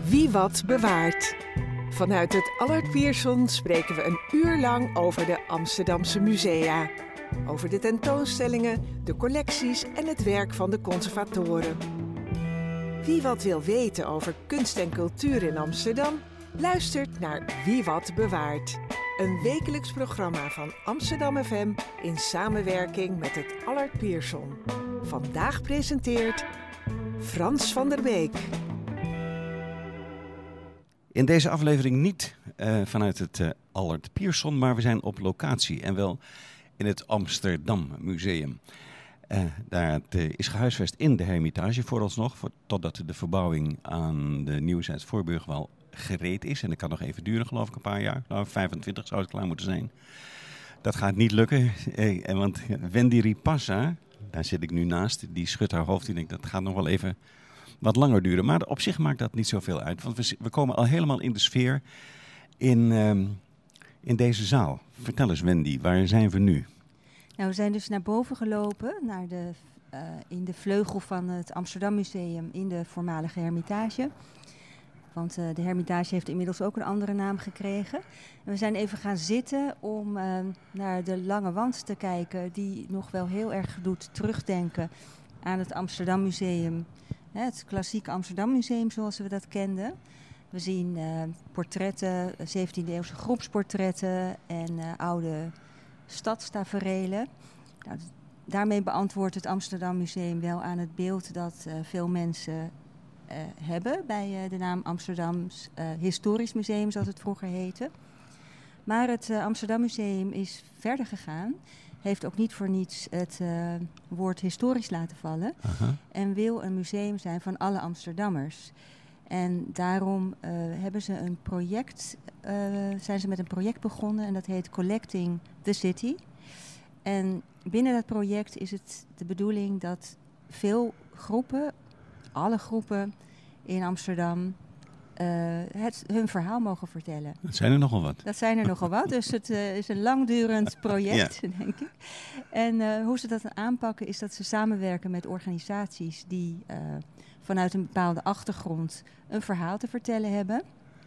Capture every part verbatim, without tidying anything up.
Wie wat bewaart. Vanuit het Allard Pierson spreken we een uur lang over de Amsterdamse musea. Over de tentoonstellingen, de collecties en het werk van de conservatoren. Wie wat wil weten over kunst en cultuur in Amsterdam, luistert naar Wie wat bewaart. Een wekelijks programma van Amsterdam F M in samenwerking met het Allard Pierson. Vandaag presenteert Frans van der Beek. In deze aflevering niet uh, vanuit het uh, Allard Pierson, maar we zijn op locatie en wel in het Amsterdam Museum. Uh, daar het, uh, is gehuisvest in de Hermitage vooralsnog, voor, totdat de verbouwing aan de Nieuwzijds Voorburgwal gereed is. En dat kan nog even duren, geloof ik, een paar jaar. Nou, vijfentwintig zou het klaar moeten zijn. Dat gaat niet lukken, eh, want Wendy Ripassa, daar zit ik nu naast, die schudt haar hoofd. Die denkt, dat gaat nog wel even wat langer duren. Maar op zich maakt dat niet zoveel uit, want we, we komen al helemaal in de sfeer in, um, in deze zaal. Vertel eens, Wendy, waar zijn we nu? Nou, we zijn dus naar boven gelopen, naar de, uh, in de vleugel van het Amsterdam Museum in de voormalige Hermitage. Want uh, de Hermitage heeft inmiddels ook een andere naam gekregen. En we zijn even gaan zitten om uh, naar de lange wand te kijken, die nog wel heel erg doet terugdenken aan het Amsterdam Museum. Hè, het klassieke Amsterdam Museum zoals we dat kenden. We zien uh, portretten, zeventiende-eeuwse groepsportretten en uh, oude stadstaferelen. Nou, daarmee beantwoordt het Amsterdam Museum wel aan het beeld dat uh, veel mensen Uh, hebben bij uh, de naam Amsterdams uh, Historisch Museum, zoals het vroeger heette. Maar het uh, Amsterdam Museum is verder gegaan, heeft ook niet voor niets het uh, woord historisch laten vallen. Uh-huh. En wil een museum zijn van alle Amsterdammers. En daarom uh, hebben ze een project, uh, zijn ze met een project begonnen en dat heet Collecting the City. En binnen dat project is het de bedoeling dat veel groepen, alle groepen in Amsterdam uh, het, hun verhaal mogen vertellen. Dat zijn er nogal wat. Dat zijn er nogal wat, dus het uh, is een langdurend project, ja. denk ik. En uh, hoe ze dat aanpakken is dat ze samenwerken met organisaties die uh, vanuit een bepaalde achtergrond een verhaal te vertellen hebben.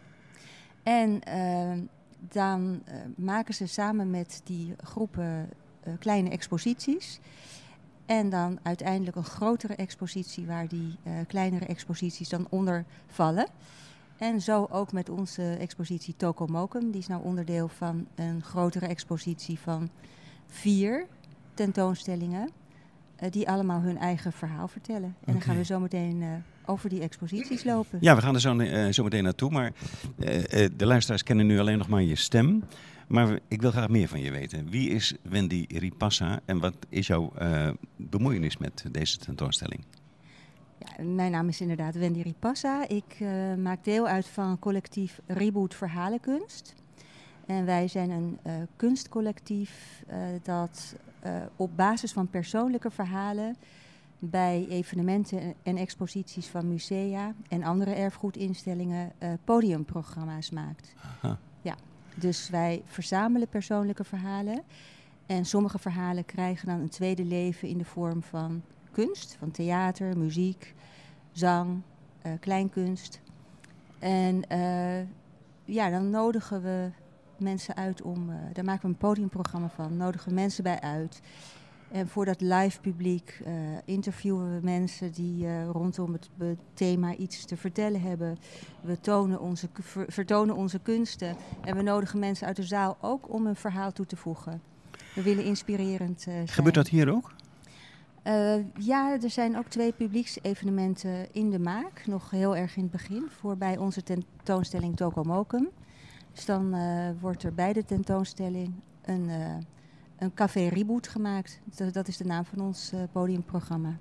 En uh, dan uh, maken ze samen met die groepen uh, kleine exposities. En dan uiteindelijk een grotere expositie waar die uh, kleinere exposities dan onder vallen. En zo ook met onze expositie Tokomokum. Die is nou onderdeel van een grotere expositie van vier tentoonstellingen. Uh, die allemaal hun eigen verhaal vertellen. En okay. Dan gaan we zo meteen uh, over die exposities lopen. Ja, we gaan er zo, uh, zo meteen naartoe. Maar uh, uh, de luisteraars kennen nu alleen nog maar je stem. Maar ik wil graag meer van je weten. Wie is Wendy Ripassa en wat is jouw uh, bemoeienis met deze tentoonstelling? Ja, mijn naam is inderdaad Wendy Ripassa. Ik uh, maak deel uit van collectief Reboot Verhalenkunst. En wij zijn een uh, kunstcollectief uh, dat uh, op basis van persoonlijke verhalen bij evenementen en exposities van musea en andere erfgoedinstellingen uh, podiumprogramma's maakt. Aha. Ja. Dus wij verzamelen persoonlijke verhalen. En sommige verhalen krijgen dan een tweede leven in de vorm van kunst. Van theater, muziek, zang, uh, kleinkunst. En uh, ja, dan nodigen we mensen uit om... Uh, daar maken we een podiumprogramma van. Nodigen we mensen bij uit. En voor dat live publiek uh, interviewen we mensen die uh, rondom het uh, thema iets te vertellen hebben. We tonen onze, ver, vertonen onze kunsten en we nodigen mensen uit de zaal ook om een verhaal toe te voegen. We willen inspirerend uh, zijn. Gebeurt dat hier ook? Uh, ja, er zijn ook twee publieksevenementen in de maak. Nog heel erg in het begin, voor bij onze tentoonstelling Tokomokum. Dus dan uh, wordt er bij de tentoonstelling een... Uh, Een café Reboot gemaakt. Dat, dat is de naam van ons uh, podiumprogramma.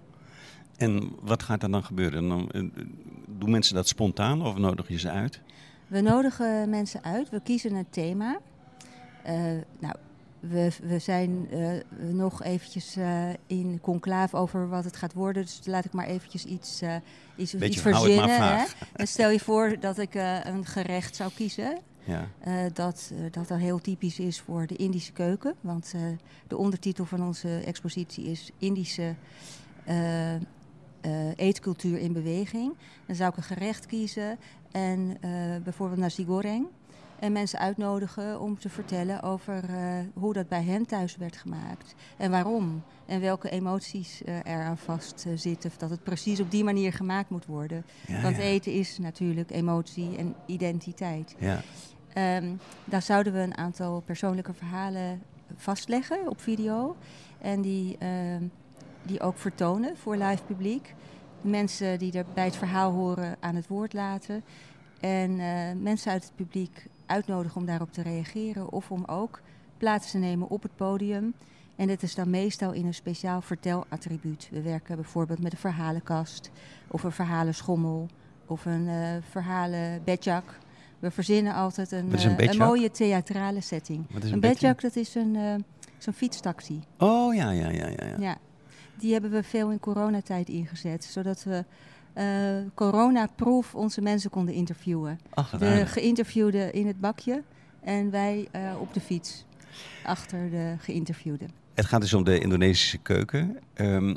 En wat gaat er dan gebeuren? Dan, uh, doen mensen dat spontaan of nodig je ze uit? We nodigen mensen uit. We kiezen een thema. Uh, nou, we, we zijn uh, nog eventjes uh, in conclave over wat het gaat worden. Dus laat ik maar eventjes iets, uh, iets, Beetje, iets verzinnen. Hè? En stel je voor dat ik uh, een gerecht zou kiezen. Ja. Uh, dat, uh, dat dat heel typisch is voor de Indische keuken. Want uh, de ondertitel van onze expositie is Indische uh, uh, eetcultuur in beweging. Dan zou ik een gerecht kiezen en uh, bijvoorbeeld nasi goreng. En mensen uitnodigen om te vertellen over uh, hoe dat bij hen thuis werd gemaakt. En waarom. En welke emoties uh, er aan vast uh, zitten. Of dat het precies op die manier gemaakt moet worden. Ja, Want ja. eten is natuurlijk emotie en identiteit. Ja. Um, daar zouden we een aantal persoonlijke verhalen vastleggen op video. En die, uh, die ook vertonen voor live publiek. Mensen die er bij het verhaal horen aan het woord laten. En uh, mensen uit het publiek uitnodigen om daarop te reageren. Of om ook plaats te nemen op het podium. En dit is dan meestal in een speciaal vertelattribuut. We werken bijvoorbeeld met een verhalenkast. Of een verhalenschommel. Of een uh, verhalenbedjak. We verzinnen altijd een, Wat is een uh, een bedjak? mooie theatrale setting. Wat is Een een bedjak, dat is een, uh, zo'n fietstaxi. Oh, ja, ja, ja, ja. ja. Ja, die hebben we veel in coronatijd ingezet. Zodat we uh, corona-proof onze mensen konden interviewen. Ach, wat De aardig. geïnterviewden in het bakje en wij uh, op de fiets. Achter de geïnterviewden. Het gaat dus om de Indonesische keuken. Um,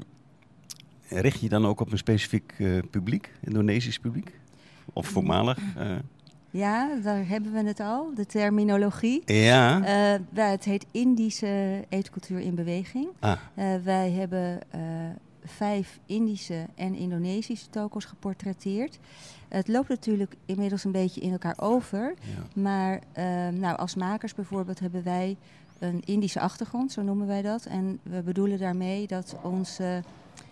richt je dan ook op een specifiek uh, publiek, Indonesisch publiek? Of voormalig? Uh... Ja, daar hebben we het al, de terminologie. Ja. Uh, wij, het heet Indische eetcultuur in beweging. Ah. Uh, wij hebben uh, vijf Indische en Indonesische toko's geportretteerd. Het loopt natuurlijk inmiddels een beetje in elkaar over. Ja. Maar uh, nou, als makers bijvoorbeeld hebben wij een Indische achtergrond, zo noemen wij dat. En we bedoelen daarmee dat onze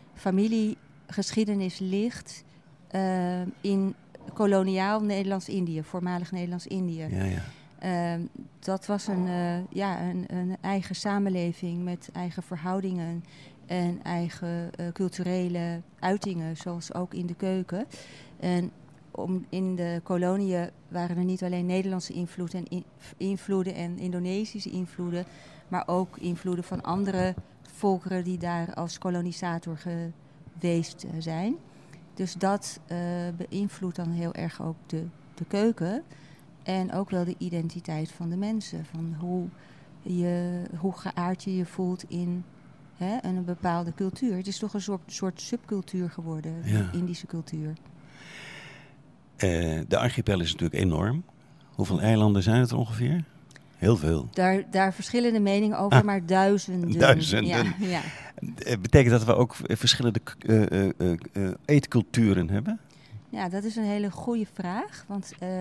familiegeschiedenis ligt uh, in koloniaal Nederlands-Indië, voormalig Nederlands-Indië. Ja, ja. Uh, dat was een, uh, ja, een, een eigen samenleving met eigen verhoudingen en eigen uh, culturele uitingen, zoals ook in de keuken. En om, in de koloniën waren er niet alleen Nederlandse invloed en in, invloeden en Indonesische invloeden, maar ook invloeden van andere volkeren die daar als kolonisator geweest uh, zijn. Dus dat uh, beïnvloedt dan heel erg ook de, de keuken en ook wel de identiteit van de mensen. Van hoe, je, hoe geaard je je voelt in hè, een bepaalde cultuur. Het is toch een soort, soort subcultuur geworden, Ja. de Indische cultuur. Uh, de archipel is natuurlijk enorm. Hoeveel eilanden zijn het ongeveer? Heel veel. Daar, daar verschillende meningen over, Ah, maar duizenden. duizenden. Ja, ja. Uh, betekent dat we ook verschillende uh, uh, uh, uh, eetculturen hebben? Ja, dat is een hele goede vraag. Want uh,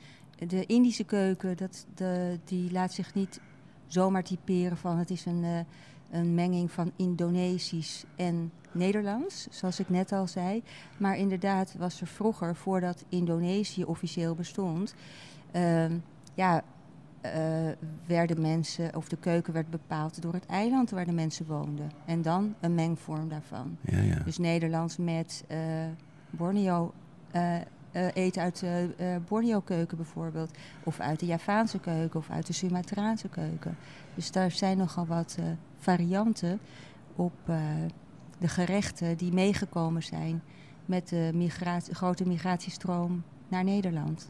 de Indische keuken, dat, de, die laat zich niet zomaar typeren van het is een, uh, een menging van Indonesisch en Nederlands, zoals ik net al zei. Maar inderdaad was er vroeger, voordat Indonesië officieel bestond, uh, ja, uh, werden mensen, of de keuken werd bepaald door het eiland waar de mensen woonden. En dan een mengvorm daarvan. Ja, ja. Dus Nederlands met uh, Borneo, uh, uh, eten uit de uh, Borneo-keuken bijvoorbeeld. Of uit de Javaanse keuken of uit de Sumatraanse keuken. Dus daar zijn nogal wat uh, varianten op uh, de gerechten die meegekomen zijn met de migratie, grote migratiestroom naar Nederland.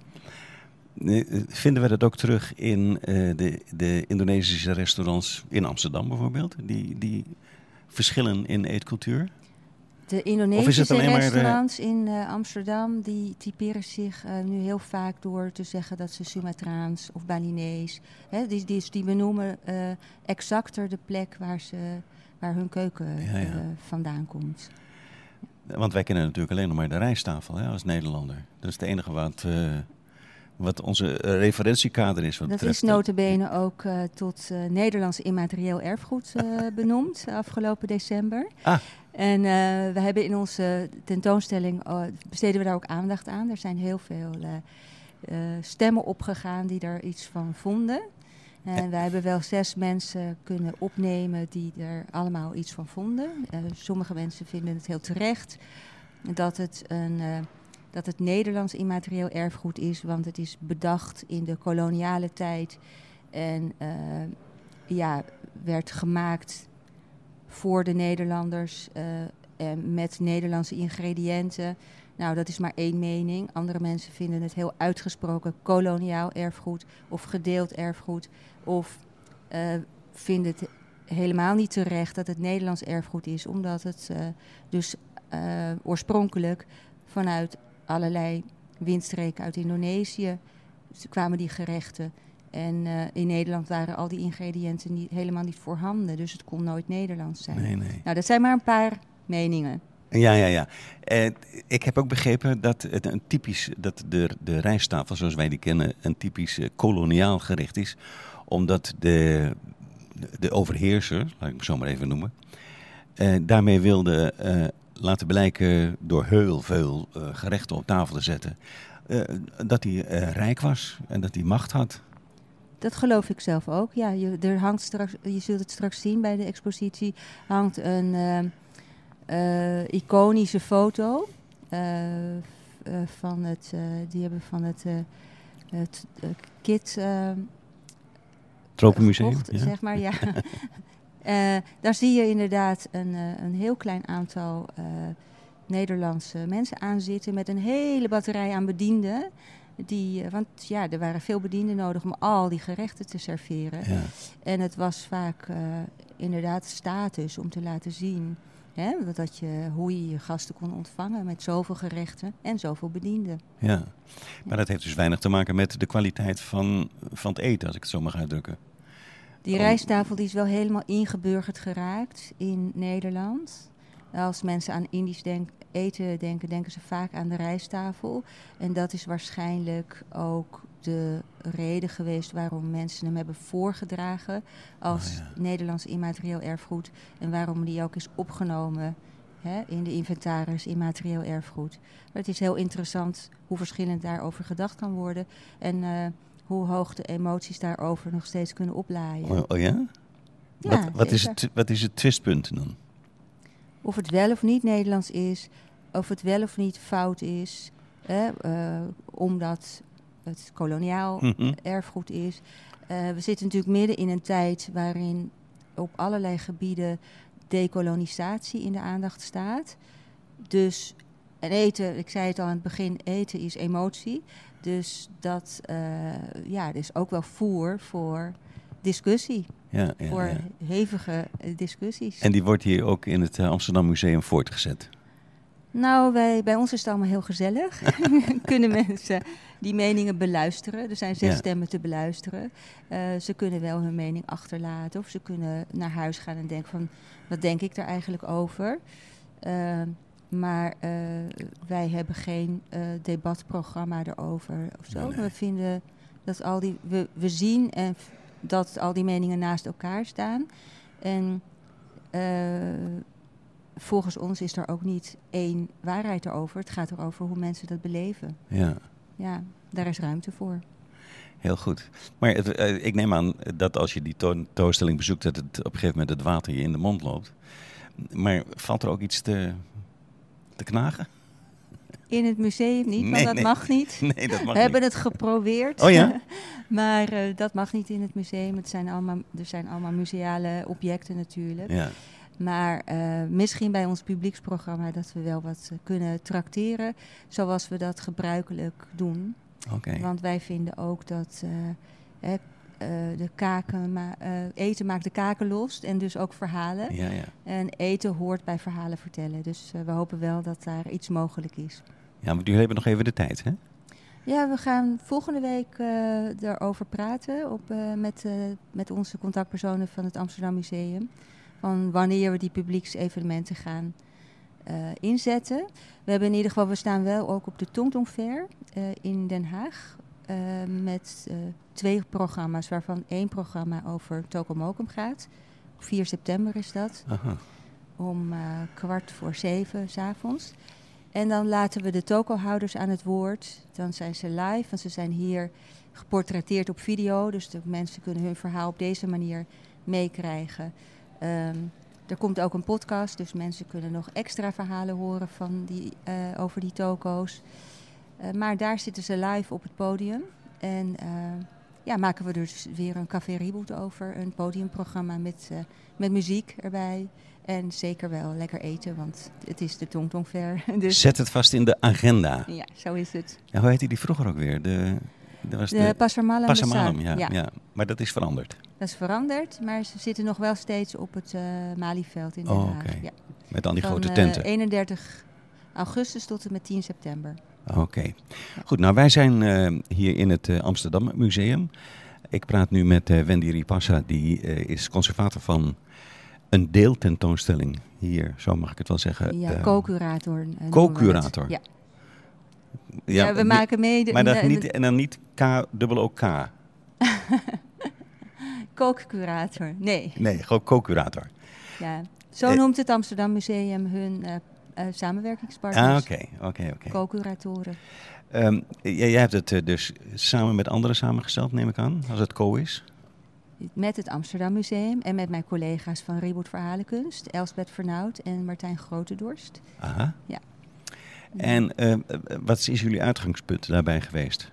Vinden we dat ook terug in uh, de, de Indonesische restaurants in Amsterdam bijvoorbeeld? Die, die verschillen in eetcultuur? De Indonesische maar, restaurants uh, in uh, Amsterdam die typeren zich uh, nu heel vaak door te zeggen dat ze Sumatraans of Balinees. Hè, die, die, die benoemen uh, exacter de plek waar, ze, waar hun keuken ja, ja. Uh, vandaan komt. Want wij kennen natuurlijk alleen nog maar de rijsttafel hè, als Nederlander. Dat is het enige wat, uh, wat onze referentiekader is. Wat dat betreft, is nota bene ook uh, tot uh, Nederlands immaterieel erfgoed uh, benoemd afgelopen december. Ah. En uh, we hebben in onze tentoonstelling, uh, besteden we daar ook aandacht aan. Er zijn heel veel uh, uh, stemmen opgegaan die er iets van vonden. En wij hebben wel zes mensen kunnen opnemen die er allemaal iets van vonden. Uh, sommige mensen vinden het heel terecht dat het, een, uh, dat het Nederlands immaterieel erfgoed is, want het is bedacht in de koloniale tijd en uh, ja, werd gemaakt voor de Nederlanders uh, en met Nederlandse ingrediënten. Nou, dat is maar één mening. Andere mensen vinden het heel uitgesproken koloniaal erfgoed of gedeeld erfgoed. Of uh, vinden het helemaal niet terecht dat het Nederlands erfgoed is, omdat het uh, dus uh, oorspronkelijk vanuit allerlei windstreken uit Indonesië kwamen die gerechten. En uh, in Nederland waren al die ingrediënten niet, helemaal niet voorhanden. Dus het kon nooit Nederlands zijn. Nee, nee. Nou, dat zijn maar een paar meningen. Ja, ja, ja. Uh, ik heb ook begrepen dat het een typisch, dat de, de rijsttafel zoals wij die kennen, een typisch uh, koloniaal gerecht is. Omdat de, de overheerser, laat ik het zo maar even noemen, uh, daarmee wilde uh, laten blijken door heel veel uh, gerechten op tafel te zetten, uh, dat hij uh, rijk was en dat hij macht had. Dat geloof ik zelf ook. Ja, je, er hangt straks, je zult het straks zien bij de expositie, hangt een uh, uh, iconische foto uh, uh, van het, uh, die hebben van het, uh, het uh, Kid uh, Tropenmuseum, gekocht, ja. zeg maar, ja. uh, daar zie je inderdaad een, uh, een heel klein aantal uh, Nederlandse mensen aan zitten met een hele batterij aan bedienden. Die, want ja, er waren veel bedienden nodig om al die gerechten te serveren. Ja. En het was vaak uh, inderdaad status om te laten zien, hè, dat je, hoe je je gasten kon ontvangen met zoveel gerechten en zoveel bedienden. Ja, maar ja. Dat heeft dus weinig te maken met de kwaliteit van, van het eten, als ik het zo mag uitdrukken. Die Om... rijsttafel die is wel helemaal ingeburgerd geraakt in Nederland. Als mensen aan Indisch denk, eten denken, denken ze vaak aan de rijsttafel. En dat is waarschijnlijk ook de reden geweest waarom mensen hem hebben voorgedragen als oh, ja. Nederlands immaterieel erfgoed. En waarom die ook is opgenomen, hè, in de inventaris immaterieel erfgoed. Maar het is heel interessant hoe verschillend daarover gedacht kan worden. En uh, hoe hoog de emoties daarover nog steeds kunnen oplaaien. Oh, oh ja? Ja, wat, wat, is het, wat is het twistpunt dan? Of het wel of niet Nederlands is, of het wel of niet fout is, hè, uh, omdat het koloniaal Mm-hmm. erfgoed is. Uh, we zitten natuurlijk midden in een tijd waarin op allerlei gebieden dekolonisatie in de aandacht staat. Dus, en eten, ik zei het al aan het begin, eten is emotie. Dus dat uh, ja, er is ook wel voer voor discussie. Ja, ja, voor ja. hevige uh, discussies. En die wordt hier ook in het uh, Amsterdam Museum voortgezet? Nou, wij, bij ons is het allemaal heel gezellig. Kunnen mensen die meningen beluisteren. Er zijn zes Ja. stemmen te beluisteren. Uh, ze kunnen wel hun mening achterlaten. Of ze kunnen naar huis gaan en denken van, wat denk ik daar eigenlijk over? Uh, maar uh, wij hebben geen uh, debatprogramma erover of zo. Nee, nee. We vinden dat al die, we, we zien en f- dat al die meningen naast elkaar staan. En uh, volgens ons is er ook niet één waarheid erover. Het gaat erover hoe mensen dat beleven. Ja, Ja, daar is ruimte voor. heel goed. Maar het, uh, ik neem aan dat als je die tentoonstelling bezoekt, dat het op een gegeven moment het water je in de mond loopt. Maar valt er ook iets te, te knagen? In het museum niet, want Nee, dat nee. mag niet. Nee, dat mag We hebben niet. het geprobeerd. Oh ja? Maar uh, dat mag niet in het museum. Het zijn allemaal, er zijn allemaal museale objecten natuurlijk. Ja. Maar uh, misschien bij ons publieksprogramma dat we wel wat uh, kunnen trakteren. Zoals we dat gebruikelijk doen. Oké. Okay. Want wij vinden ook dat uh, hè, uh, de kaken ma- uh, eten maakt de kaken los. En dus ook verhalen. Ja, ja. En eten hoort bij verhalen vertellen. Dus uh, we hopen wel dat daar iets mogelijk is. Ja, maar jullie hebben nog even de tijd, hè? Ja, we gaan volgende week uh, daarover praten op, uh, met, uh, met onze contactpersonen van het Amsterdam Museum. Van wanneer we die publieksevenementen gaan uh, inzetten. We hebben in ieder geval, we staan wel ook op de Tongtong Fair uh, in Den Haag. Uh, met uh, twee programma's, waarvan één programma over Tokomokum gaat. Op vier september is dat. Aha. Om uh, kwart voor zeven 's avonds. En dan laten we de tokohouders aan het woord. Dan zijn ze live, want ze zijn hier geportretteerd op video. Dus de mensen kunnen hun verhaal op deze manier meekrijgen. Um, er komt ook een podcast, dus mensen kunnen nog extra verhalen horen van die, uh, over die toko's. Uh, maar daar zitten ze live op het podium. En uh, ja, maken we dus weer een Café Reboot over. Een podiumprogramma met, uh, met muziek erbij. En zeker wel lekker eten, want het is de Tongtong Fair. Dus Zet het vast in de agenda. ja, zo is het. Ja, hoe heette die vroeger ook weer? De, dat was De, de Passermalm Passermalm, bestaan. ja, Ja, ja. Maar dat is veranderd. dat is veranderd, maar ze zitten nog wel steeds op het uh, Malieveld in Den Oh, Haag. oké. Ja. Met al die van, grote tenten. Uh, eenendertig augustus tot en met tien september. Oké. Okay. Goed, nou wij zijn uh, hier in het uh, Amsterdam Museum. Ik praat nu met uh, Wendy Ripassa, die uh, is conservator van een deeltentoonstelling hier, zo mag ik het wel zeggen. Ja, uh, co-curator. Uh, co-curator. Ja. Ja, ja, we maken mee... De, maar dat de, niet, en dan niet K-dubbel-O-K. Co-curator, nee. Nee, gewoon co-curator. Ja, zo eh, noemt het Amsterdam Museum hun uh, uh, samenwerkingspartners. Ah, oké, okay, oké, okay, oké. Okay. Co-curatoren. Um, jij, jij hebt het uh, dus samen met anderen samengesteld, neem ik aan, als het co is? Met het Amsterdam Museum en met mijn collega's van Reboot Verhalenkunst, Elsbeth Vernout en Martijn Grotendorst. Aha. Ja. En uh, wat is jullie uitgangspunt daarbij geweest?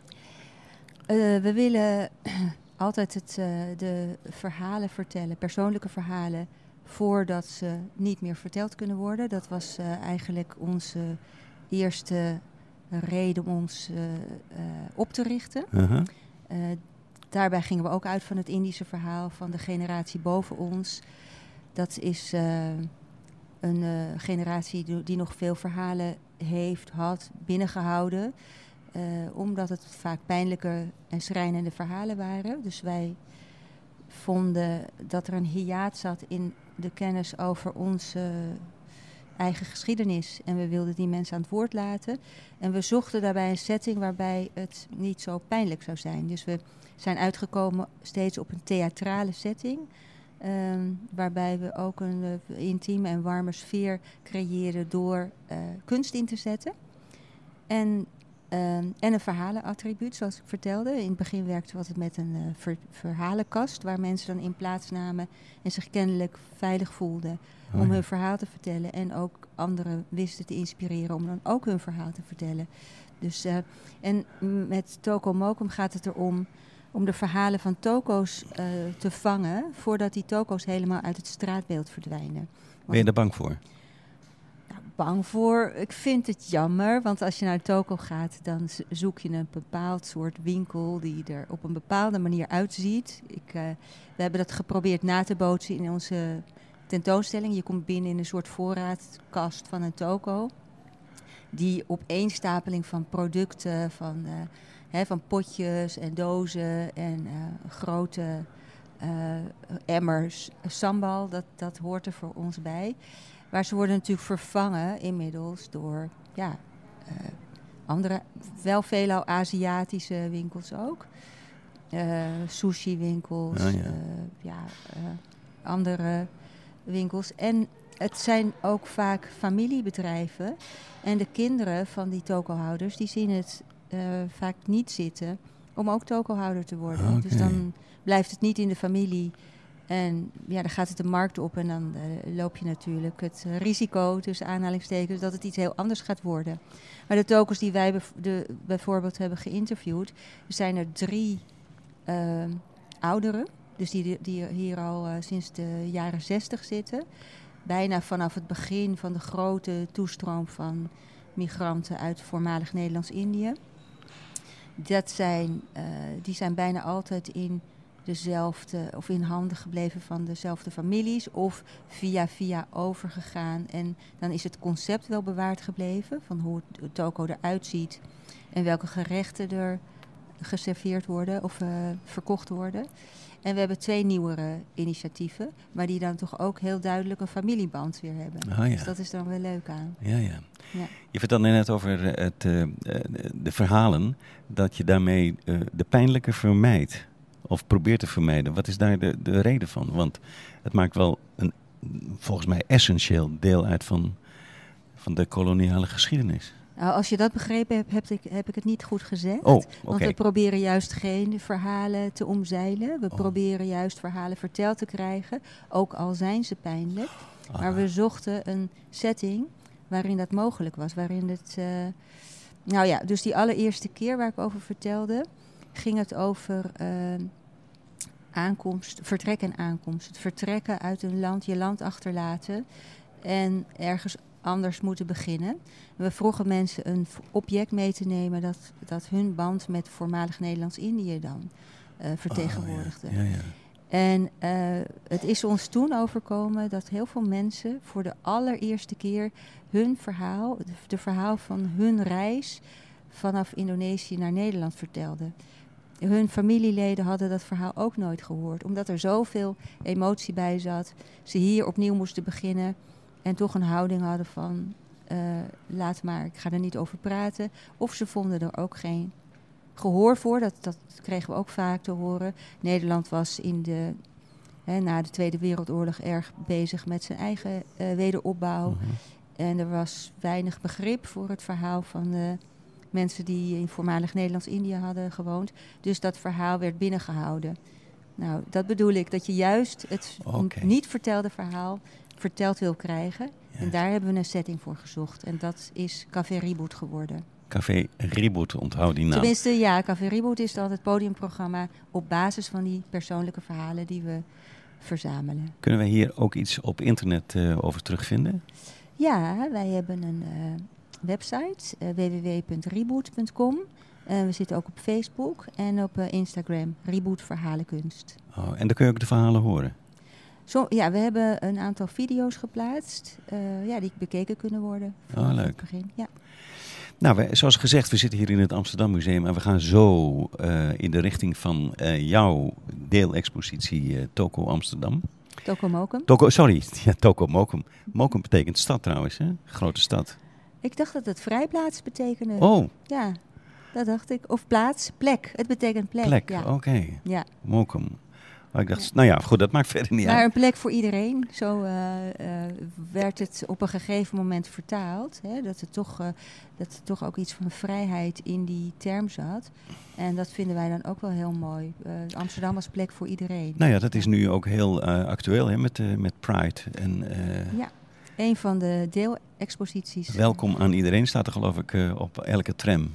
Uh, we willen altijd het, uh, de verhalen vertellen, persoonlijke verhalen, voordat ze niet meer verteld kunnen worden. Dat was uh, eigenlijk onze eerste reden om ons uh, uh, op te richten. Uh-huh. Uh, daarbij gingen we ook uit van het Indische verhaal van de generatie boven ons. Dat is uh, een uh, generatie die, die nog veel verhalen heeft, had, binnengehouden. Uh, omdat het vaak pijnlijke en schrijnende verhalen waren. Dus wij vonden dat er een hiaat zat in de kennis over onze eigen geschiedenis. En we wilden die mensen aan het woord laten. En we zochten daarbij een setting waarbij het niet zo pijnlijk zou zijn. Dus we zijn uitgekomen steeds op een theatrale setting. Um, waarbij we ook een uh, intieme en warme sfeer creëren door uh, kunst in te zetten. En, um, en een verhalenattribuut, zoals ik vertelde. In het begin werkten we altijd met een uh, ver- verhalenkast, waar mensen dan in plaats namen en zich kennelijk veilig voelden om oh. hun verhaal te vertellen. En ook anderen wisten te inspireren om dan ook hun verhaal te vertellen. Dus, uh, en met Toko Mokum gaat het erom om de verhalen van toko's uh, te vangen voordat die toko's helemaal uit het straatbeeld verdwijnen. Want ben je er bang voor? Nou, bang voor? Ik vind het jammer, want als je naar een toko gaat, dan zoek je een bepaald soort winkel die er op een bepaalde manier uitziet. Ik, uh, we hebben dat geprobeerd na te bootsen in onze tentoonstelling. Je komt binnen in een soort voorraadkast van een toko, die opeenstapeling van producten, van uh, He, van potjes en dozen en uh, grote uh, emmers sambal, dat, dat hoort er voor ons bij. Maar ze worden natuurlijk vervangen inmiddels door ja, uh, andere, wel veelal Aziatische winkels ook. Uh, sushi winkels, oh, ja. Uh, ja, uh, andere winkels. En het zijn ook vaak familiebedrijven. En de kinderen van die tokohouders, die zien het Uh, vaak niet zitten om ook tokohouder te worden. Okay. Dus dan blijft het niet in de familie. En ja, dan gaat het de markt op en dan uh, loop je natuurlijk het uh, risico, tussen aanhalingstekens, dat het iets heel anders gaat worden. Maar de tokos die wij bev- de, bijvoorbeeld hebben geïnterviewd, er zijn er drie uh, ouderen, dus die, die hier al uh, sinds de jaren zestig zitten. Bijna vanaf het begin van de grote toestroom van migranten uit voormalig Nederlands-Indië. Dat zijn, uh, die zijn bijna altijd in dezelfde, of in handen gebleven van dezelfde families, of via via overgegaan. En dan is het concept wel bewaard gebleven van hoe het toko eruit ziet en welke gerechten er geserveerd worden of uh, verkocht worden. En we hebben twee nieuwere initiatieven, maar die dan toch ook heel duidelijk een familieband weer hebben. Oh, ja. Dus dat is dan wel leuk aan. Ja, ja. Ja. Je vertelde net over het, uh, de verhalen, dat je daarmee uh, de pijnlijke vermijdt. Of probeert te vermijden. Wat is daar de, de reden van? Want het maakt wel een, volgens mij, essentieel deel uit van, van de koloniale geschiedenis. Nou, als je dat begrepen hebt, heb ik, heb ik het niet goed gezegd. Oh, okay. Want we proberen juist geen verhalen te omzeilen. We oh. proberen juist verhalen verteld te krijgen, ook al zijn ze pijnlijk. Ah. Maar we zochten een setting waarin dat mogelijk was. Waarin het, uh, nou ja, dus die allereerste keer waar ik over vertelde, ging het over uh, aankomst, vertrek en aankomst. Het vertrekken uit een land, je land achterlaten en ergens anders moeten beginnen. We vroegen mensen een object mee te nemen dat, dat hun band met voormalig Nederlands-Indië dan uh, vertegenwoordigde. Oh, ja. Ja, ja. En uh, het is ons toen overkomen dat heel veel mensen voor de allereerste keer hun verhaal, de, de verhaal van hun reis vanaf Indonesië naar Nederland vertelden. Hun familieleden hadden dat verhaal ook nooit gehoord, omdat er zoveel emotie bij zat. Ze hier opnieuw moesten beginnen en toch een houding hadden van, uh, laat maar, ik ga er niet over praten. Of ze vonden er ook geen gehoor voor, dat, dat kregen we ook vaak te horen. Nederland was in de, hè, na de Tweede Wereldoorlog erg bezig met zijn eigen uh, wederopbouw. Mm-hmm. En er was weinig begrip voor het verhaal van de mensen die in voormalig Nederlands-Indië hadden gewoond. Dus dat verhaal werd binnengehouden. Nou, dat bedoel ik, dat je juist het okay. niet vertelde verhaal verteld wil krijgen. Yes. En daar hebben we een setting voor gezocht. En dat is Café Reboot geworden. Café Reboot, onthoud die naam. Tenminste, ja, Café Reboot is dan het podiumprogramma op basis van die persoonlijke verhalen die we verzamelen. Kunnen we hier ook iets op internet uh, over terugvinden? Ja, wij hebben een uh, website, uh, w w w punt reboot punt com. Uh, we zitten ook op Facebook en op uh, Instagram, Reboot Verhalenkunst. Oh, en dan kun je ook de verhalen horen? Zo, ja, we hebben een aantal video's geplaatst uh, ja, die bekeken kunnen worden. Oh, leuk. Het begin. Ja. Nou, we, zoals gezegd, we zitten hier in het Amsterdam Museum en we gaan zo uh, in de richting van uh, jouw deelexpositie uh, Toko Amsterdam. Toko Mokum. Toko, sorry, ja, Toko Mokum. Mokum betekent stad trouwens, hè? Grote stad. Ik dacht dat het vrijplaats betekende. Oh. Ja, dat dacht ik. Of plaats, plek. Het betekent plek. Plek, ja. oké. Okay. Ja. Mokum. Oh, ik dacht, ja. Nou ja, goed, dat maakt verder niet uit. Maar een plek voor iedereen. Zo uh, uh, werd het op een gegeven moment vertaald. Hè, dat, er toch, uh, dat er toch ook iets van vrijheid in die term zat. En dat vinden wij dan ook wel heel mooi. Uh, Amsterdam als plek voor iedereen. Nou ja, dat is nu ook heel uh, actueel hè, met, uh, met Pride. En, uh, ja, een van de deelexposities. Welkom aan iedereen staat er geloof ik uh, op elke tram.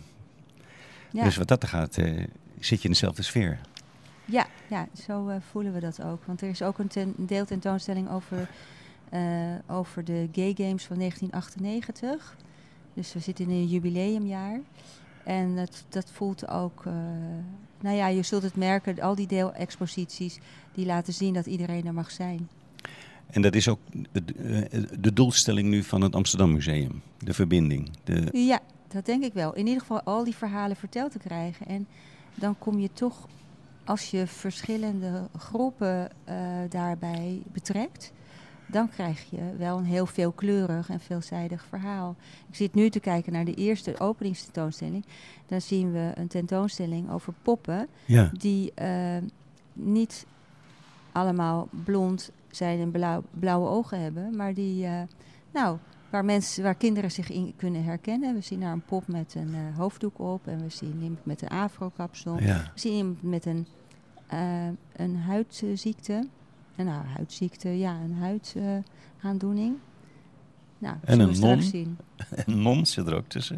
Ja. Dus wat dat er gaat, uh, zit je in dezelfde sfeer. Ja, ja, zo uh, voelen we dat ook. Want er is ook een, ten, een deeltentoonstelling over, uh, over de Gay Games van negentien achtennegentig. Dus we zitten in een jubileumjaar. En dat, dat voelt ook... Uh, nou ja, je zult het merken, al die deelexposities die laten zien dat iedereen er mag zijn. En dat is ook de, de doelstelling nu van het Amsterdam Museum, de verbinding. De... Ja, dat denk ik wel. In ieder geval al die verhalen verteld te krijgen. En dan kom je toch... Als je verschillende groepen uh, daarbij betrekt, dan krijg je wel een heel veelkleurig en veelzijdig verhaal. Ik zit nu te kijken naar de eerste openingstentoonstelling. Dan zien we een tentoonstelling over poppen ja. die uh, niet allemaal blond zijn en blauw, blauwe ogen hebben, maar die, uh, nou, waar, mensen, waar kinderen zich in kunnen herkennen. We zien daar een pop met een uh, hoofddoek op en we zien iemand met een afro-kapsel. Ja. We zien iemand met een, uh, een huidziekte. En nou, huidziekte, ja, een huidaandoening. Uh, nou, en een non. Zien. Een non zit er ook tussen.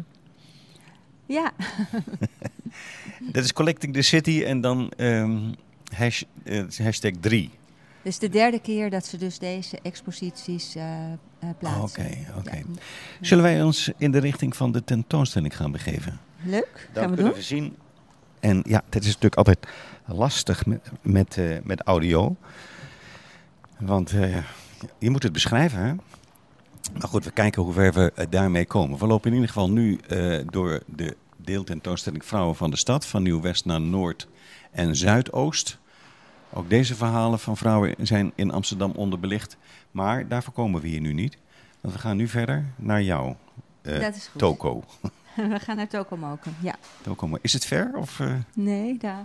Ja. Dat is Collecting the City en dan um, hash, uh, hashtag drie. Het is de derde keer dat ze dus deze exposities uh, uh, plaatsen. Oké, okay, oké. Okay. Ja. Zullen wij ons in de richting van de tentoonstelling gaan begeven? Leuk, Dan gaan we kunnen doen. we zien. En ja, dit is natuurlijk altijd lastig met, met, uh, met audio. Want uh, je moet het beschrijven, hè? Maar goed, we kijken hoe ver we uh, daarmee komen. We lopen in ieder geval nu uh, door de deeltentoonstelling Vrouwen van de Stad. Van Nieuw-West naar Noord en Zuidoost. Ook deze verhalen van vrouwen zijn in Amsterdam onderbelicht. Maar daarvoor komen we hier nu niet. Want we gaan nu verder naar jou, uh, Dat is goed. Toko. We gaan naar Toko Mokum, ja. Toko, is het ver? Of, uh... Nee, daar.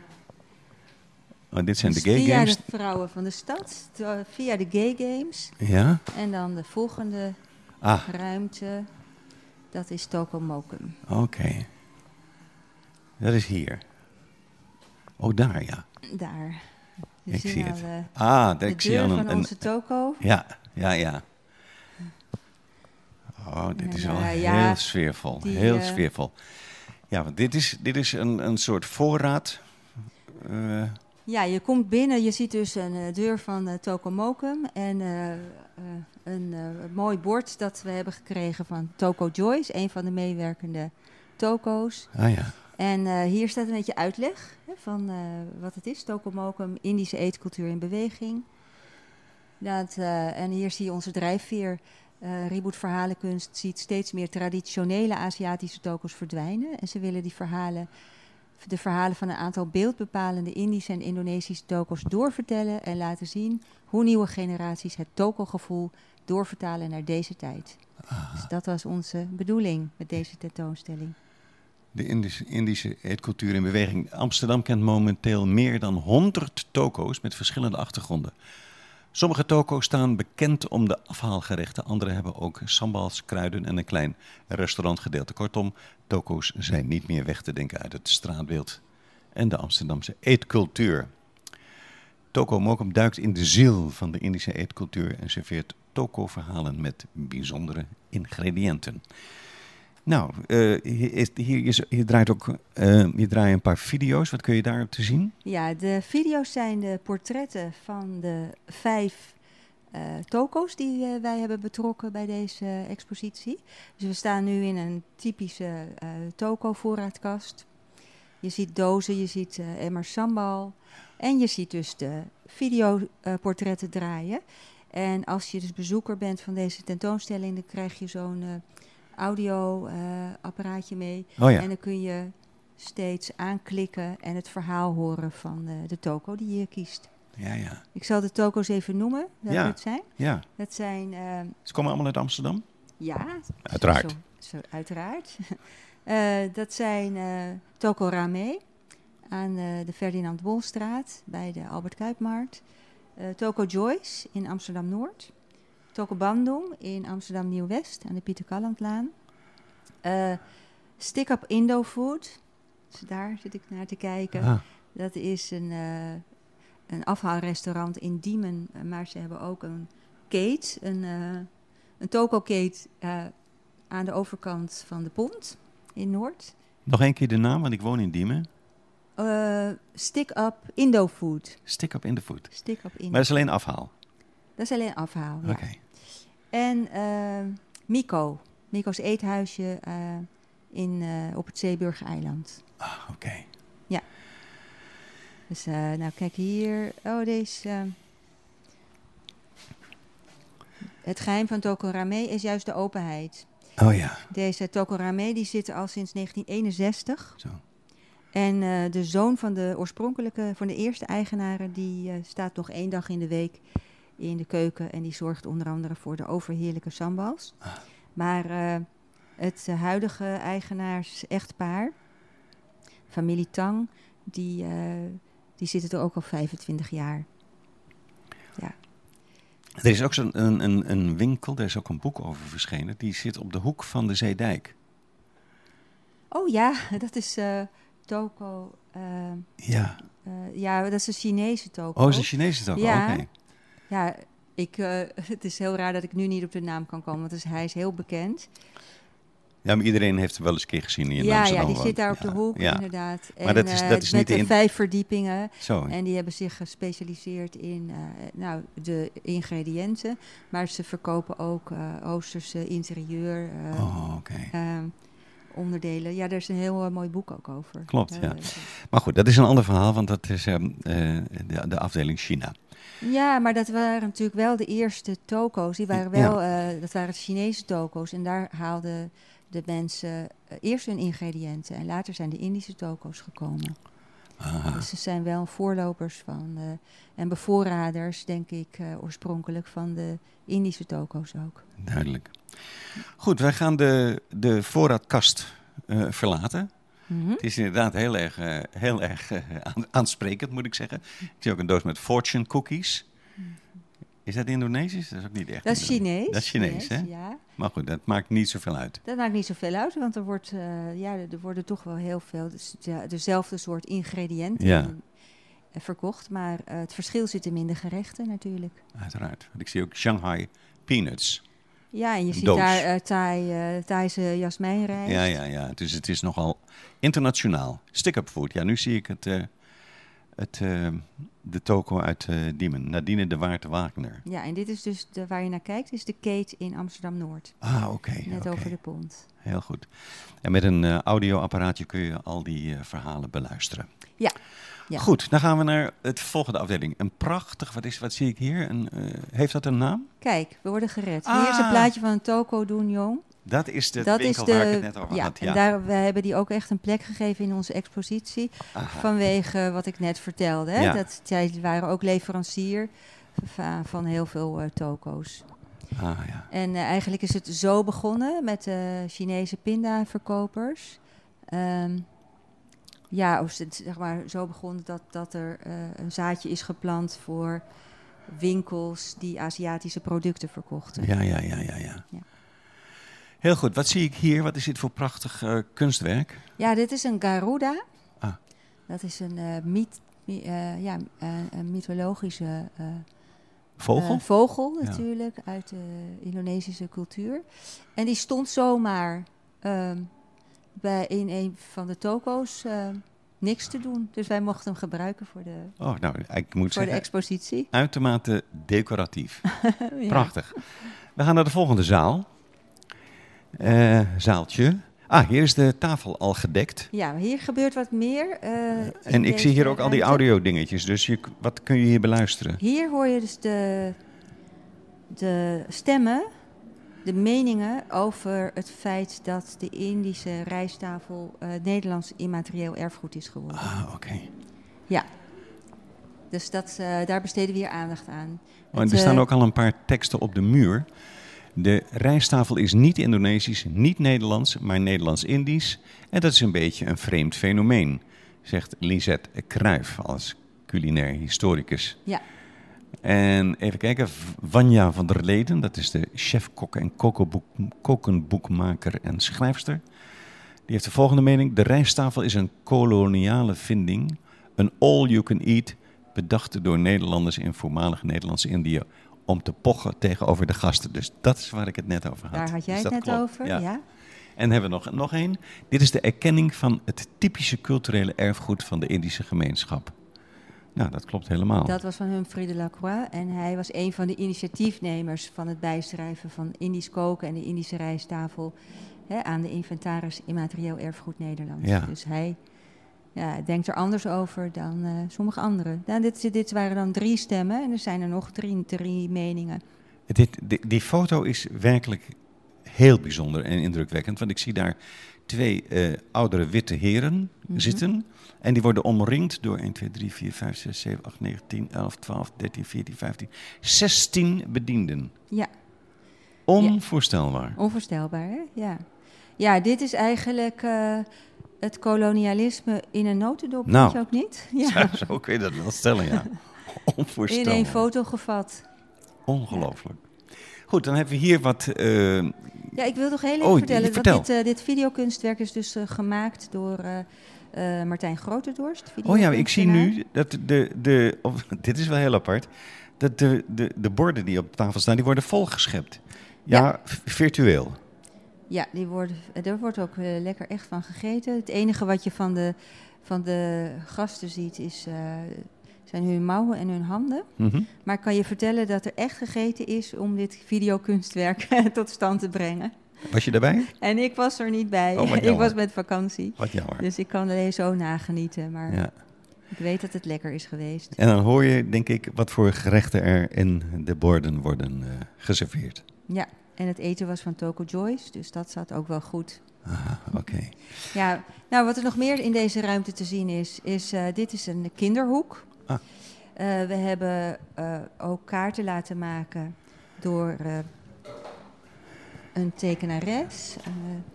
Oh, dit zijn dus de Gay via Games? Via de Vrouwen van de Stad, to, via de Gay Games. Ja? En dan de volgende ah. ruimte, dat is Toko Mokum. Oké. Okay. Dat is hier. Oh, daar, ja. Daar. Je ik zie al, het. Uh, ah, daar de ik zie deur aan van een, onze Toko. Ja, ja, ja. Oh, dit is en, wel uh, heel ja, sfeervol. Die, heel uh, sfeervol. Ja, want dit is, dit is een, een soort voorraad. Uh, ja, je komt binnen, je ziet dus een uh, deur van uh, Toko Mokum en uh, uh, een uh, mooi bord dat we hebben gekregen van Toko Joyce, een van de meewerkende toko's. Ah ja. En uh, hier staat een beetje uitleg hè, van uh, wat het is. Toko Mokum, Indische eetcultuur in beweging. Dat, uh, en hier zie je onze drijfveer. Uh, Reboot Verhalenkunst ziet steeds meer traditionele Aziatische toko's verdwijnen. En ze willen die verhalen, de verhalen van een aantal beeldbepalende Indische en Indonesische toko's doorvertellen. En laten zien hoe nieuwe generaties het toko-gevoel doorvertalen naar deze tijd. Ah. Dus dat was onze bedoeling met deze tentoonstelling. De Indische, Indische eetcultuur in beweging. Amsterdam kent momenteel meer dan honderd toko's met verschillende achtergronden. Sommige toko's staan bekend om de afhaalgerechten. Andere hebben ook sambals, kruiden en een klein restaurantgedeelte. Kortom, toko's zijn niet meer weg te denken uit het straatbeeld en de Amsterdamse eetcultuur. Toko Mokum duikt in de ziel van de Indische eetcultuur en serveert toko-verhalen met bijzondere ingrediënten. Nou, uh, hier, hier, hier draait ook uh, hier draaien een paar video's. Wat kun je daarop te zien? Ja, de video's zijn de portretten van de vijf uh, toko's die uh, wij hebben betrokken bij deze uh, expositie. Dus we staan nu in een typische uh, toko-voorraadkast. Je ziet dozen, je ziet uh, emmers sambal en je ziet dus de videoportretten uh, draaien. En als je dus bezoeker bent van deze tentoonstelling, dan krijg je zo'n Uh, audio-apparaatje uh, mee. Oh ja. En dan kun je steeds aanklikken en het verhaal horen van uh, de toko die je kiest. Ja, ja. Ik zal de toko's even noemen, welke ja. het zijn. Ja. Dat zijn... Uh, Ze komen allemaal uit Amsterdam? Ja. Uiteraard. Zo, zo, uiteraard. uh, dat zijn uh, Toko Rame aan uh, de Ferdinand Wolstraat bij de Albert Kuipmarkt. Uh, Toko Joyce in Amsterdam-Noord. Toko Bandung in Amsterdam Nieuw-West aan de Pieter Callandlaan. Uh, Stick Up Indo Food, dus daar zit ik naar te kijken. Ah. Dat is een, uh, een afhaalrestaurant in Diemen, uh, maar ze hebben ook een kate, een, uh, een toko-kate uh, aan de overkant van de Pont in Noord. Nog één keer de naam, want ik woon in Diemen. Uh, Stick Up Indo Food. Stick Up Indo Food. Stick Up Indo. Maar dat is alleen afhaal? Dat is alleen afhaal, ja. Okay. En uh, Miko. Miko's eethuisje uh, in, uh, op het Zeeburger-eiland. Ah, oké. Okay. Ja. Dus, uh, nou kijk hier. Oh, deze... Uh, het geheim van Toko Rame is juist de openheid. Oh ja. Deze Toko Rame die zit er al sinds negentien eenenzestig. Zo. En uh, de zoon van de oorspronkelijke, van de eerste eigenaren, die uh, staat nog één dag in de week in de keuken en die zorgt onder andere voor de overheerlijke sambals. Ah. Maar uh, het uh, huidige eigenaars-echtpaar, familie Tang, die, uh, die zitten er ook al vijfentwintig jaar. Ja. Er is ook zo'n een, een, een winkel, daar is ook een boek over verschenen, die zit op de hoek van de Zeedijk. Oh ja, dat is uh, toko. Uh, ja. Uh, ja, dat is een Chinese toko. Oh, dat is een Chinese toko, ja. oké. Okay. Ja, ik, uh, het is heel raar dat ik nu niet op de naam kan komen, want dus hij is heel bekend. Ja, maar iedereen heeft hem wel eens een keer gezien in ja, Amsterdam. Ja, die zit daar op ja, de hoek, ja. inderdaad. En, maar dat is, dat is uh, niet met de in... vijf verdiepingen. Zo. En die hebben zich gespecialiseerd in uh, nou, de ingrediënten. Maar ze verkopen ook uh, Oosterse interieur. Uh, oh, oké. Okay. Uh, onderdelen. Ja, daar is een heel uh, mooi boek ook over. Klopt, uh, ja. Maar goed, dat is een ander verhaal, want dat is uh, uh, de, de afdeling China. Ja, maar dat waren natuurlijk wel de eerste toko's. Die waren wel, ja. uh, dat waren Chinese toko's. En daar haalden de mensen uh, eerst hun ingrediënten. En later zijn de Indische toko's gekomen. Aha. Dus ze zijn wel voorlopers van uh, en bevoorraders, denk ik, uh, oorspronkelijk van de Indische toko's ook. Duidelijk. Goed, wij gaan de, de voorraadkast uh, verlaten. Mm-hmm. Het is inderdaad heel erg, uh, heel erg uh, aansprekend, moet ik zeggen. Ik zie ook een doos met fortune cookies. Mm-hmm. Is dat Indonesisch? Dat is ook niet echt. Dat is Chinees. Dat is Chinees, Chinees, hè? Ja. Maar goed, dat maakt niet zoveel uit. Dat maakt niet zoveel uit, want er, wordt, uh, ja, er worden toch wel heel veel dus, ja, dezelfde soort ingrediënten ja. in, uh, verkocht. Maar uh, het verschil zit hem in de gerechten natuurlijk. Uiteraard. Want ik zie ook Shanghai peanuts. Ja, en je ziet doos. daar uh, Thai, uh, Thaise jasmijnrijst. Ja, ja, ja. Dus het is nogal internationaal. Stick-up food. Ja, nu zie ik het uh, het, uh, de toko uit uh, Diemen. Nadine de Waard Wagner. Ja, en dit is dus de, waar je naar kijkt, is de Keet in Amsterdam-Noord. Ah, oké. Okay, Net okay. over de pont. Heel goed. En met een uh, audioapparaatje kun je al die uh, verhalen beluisteren. Ja. ja. Goed, dan gaan we naar het volgende afdeling. Een prachtig, wat, is, wat zie ik hier? Een, uh, heeft dat een naam? Kijk, we worden gered. Ah. Hier is een plaatje van een toko Doen Jong. Dat is de dat winkel is de, waar ik het net over ja, had. Ja, en daar, we hebben die ook echt een plek gegeven in onze expositie. Aha. Vanwege wat ik net vertelde. Hè? Ja. Dat, zij waren ook leverancier van, van heel veel uh, toko's. Ah, ja. En uh, eigenlijk is het zo begonnen met uh, Chinese pindaverkopers. Um, ja, of het, zeg maar, zo begonnen dat, dat er uh, een zaadje is geplant voor winkels die Aziatische producten verkochten. Ja, ja, ja, ja, ja. ja. Heel goed. Wat zie ik hier? Wat is dit voor prachtig uh, kunstwerk? Ja, dit is een Garuda. Ah. Dat is een, uh, myth, uh, ja, uh, een mythologische uh, vogel, uh, vogel natuurlijk, ja. uit de Indonesische cultuur. En die stond zomaar uh, bij in een van de toko's uh, niks te doen. Dus wij mochten hem gebruiken voor de, oh, nou, ik moet voor zeggen, de expositie. Uitermate decoratief. ja. Prachtig. We gaan naar de volgende zaal. Uh, zaaltje. Ah, hier is de tafel al gedekt. Ja, hier gebeurt wat meer. Uh, en ik zie hier ook al die audio dingetjes. Dus je, wat kun je hier beluisteren? Hier hoor je dus de, de stemmen, de meningen over het feit dat de Indische rijsttafel uh, Nederlands immaterieel erfgoed is geworden. Ah, oké. Okay. Ja. Dus dat, uh, daar besteden we hier aandacht aan. Oh, en er staan ook al een paar teksten op de muur. De rijsttafel is niet Indonesisch, niet Nederlands, maar Nederlands-Indisch. En dat is een beetje een vreemd fenomeen, zegt Lisette Cruijff als culinair historicus. Ja. En even kijken, Vanja van der Leden, dat is de chef-kok en kokenboekmaker en schrijfster. Die heeft de volgende mening. De rijsttafel is een koloniale vinding, een all-you-can-eat, bedacht door Nederlanders in voormalig Nederlands-Indië om te pochen tegenover de gasten. Dus dat is waar ik het net over had. Daar had jij dus het net klopt. over, ja. ja. En hebben we nog, nog één. Dit is de erkenning van het typische culturele erfgoed van de Indische gemeenschap. Nou, dat klopt helemaal. Dat was van Humphrey de Lacroix. En hij was een van de initiatiefnemers van het bijschrijven van Indisch koken en de Indische rijsttafel hè, aan de inventaris immaterieel erfgoed Nederlands. Ja. Dus hij ja, denkt er anders over dan uh, sommige anderen. Nou, dit, dit waren dan drie stemmen en er zijn er nog drie, drie meningen. Dit, die, die foto is werkelijk heel bijzonder en indrukwekkend. Want ik zie daar twee uh, oudere witte heren mm-hmm. zitten. En die worden omringd door één, twee, drie, vier, vijf, zes, zeven, acht, negen, tien, elf, twaalf, dertien, veertien, vijftien, zestien bedienden. Ja. Onvoorstelbaar. Ja. Onvoorstelbaar, hè? Ja. Ja, dit is eigenlijk uh, het kolonialisme in een notendop, nou, weet je ook niet? Ja. Zo, zo kun je dat wel stellen, ja. Onvoorstelbaar. In één foto gevat. Ongelooflijk. Ja. Goed, dan hebben we hier wat... Uh... Ja, ik wil nog heel even oh, vertellen. vertel. Dat dit, uh, dit videokunstwerk is dus uh, gemaakt door uh, uh, Martijn Grotendorst. Oh ja, ik zie nu dat de... de of, dit is wel heel apart. Dat de, de, de borden die op tafel staan, die worden volgeschept. Ja, ja. virtueel. Ja, die worden, er wordt ook uh, lekker echt van gegeten. Het enige wat je van de, van de gasten ziet is, uh, zijn hun mouwen en hun handen. Mm-hmm. Maar ik kan je vertellen dat er echt gegeten is om dit videokunstwerk tot stand te brengen. Was je daarbij? En ik was er niet bij. Oh, ik was met vakantie. Wat jammer. Dus ik kan er zo nagenieten. Maar ja. ik weet dat het lekker is geweest. En dan hoor je, denk ik, wat voor gerechten er in de borden worden uh, geserveerd. Ja. En het eten was van Toko Joyce, dus dat zat ook wel goed. Aha, oké. Okay. Ja, nou wat er nog meer in deze ruimte te zien is, is uh, dit is een kinderhoek. Ah. Uh, we hebben uh, ook kaarten laten maken door uh, een tekenares. Uh,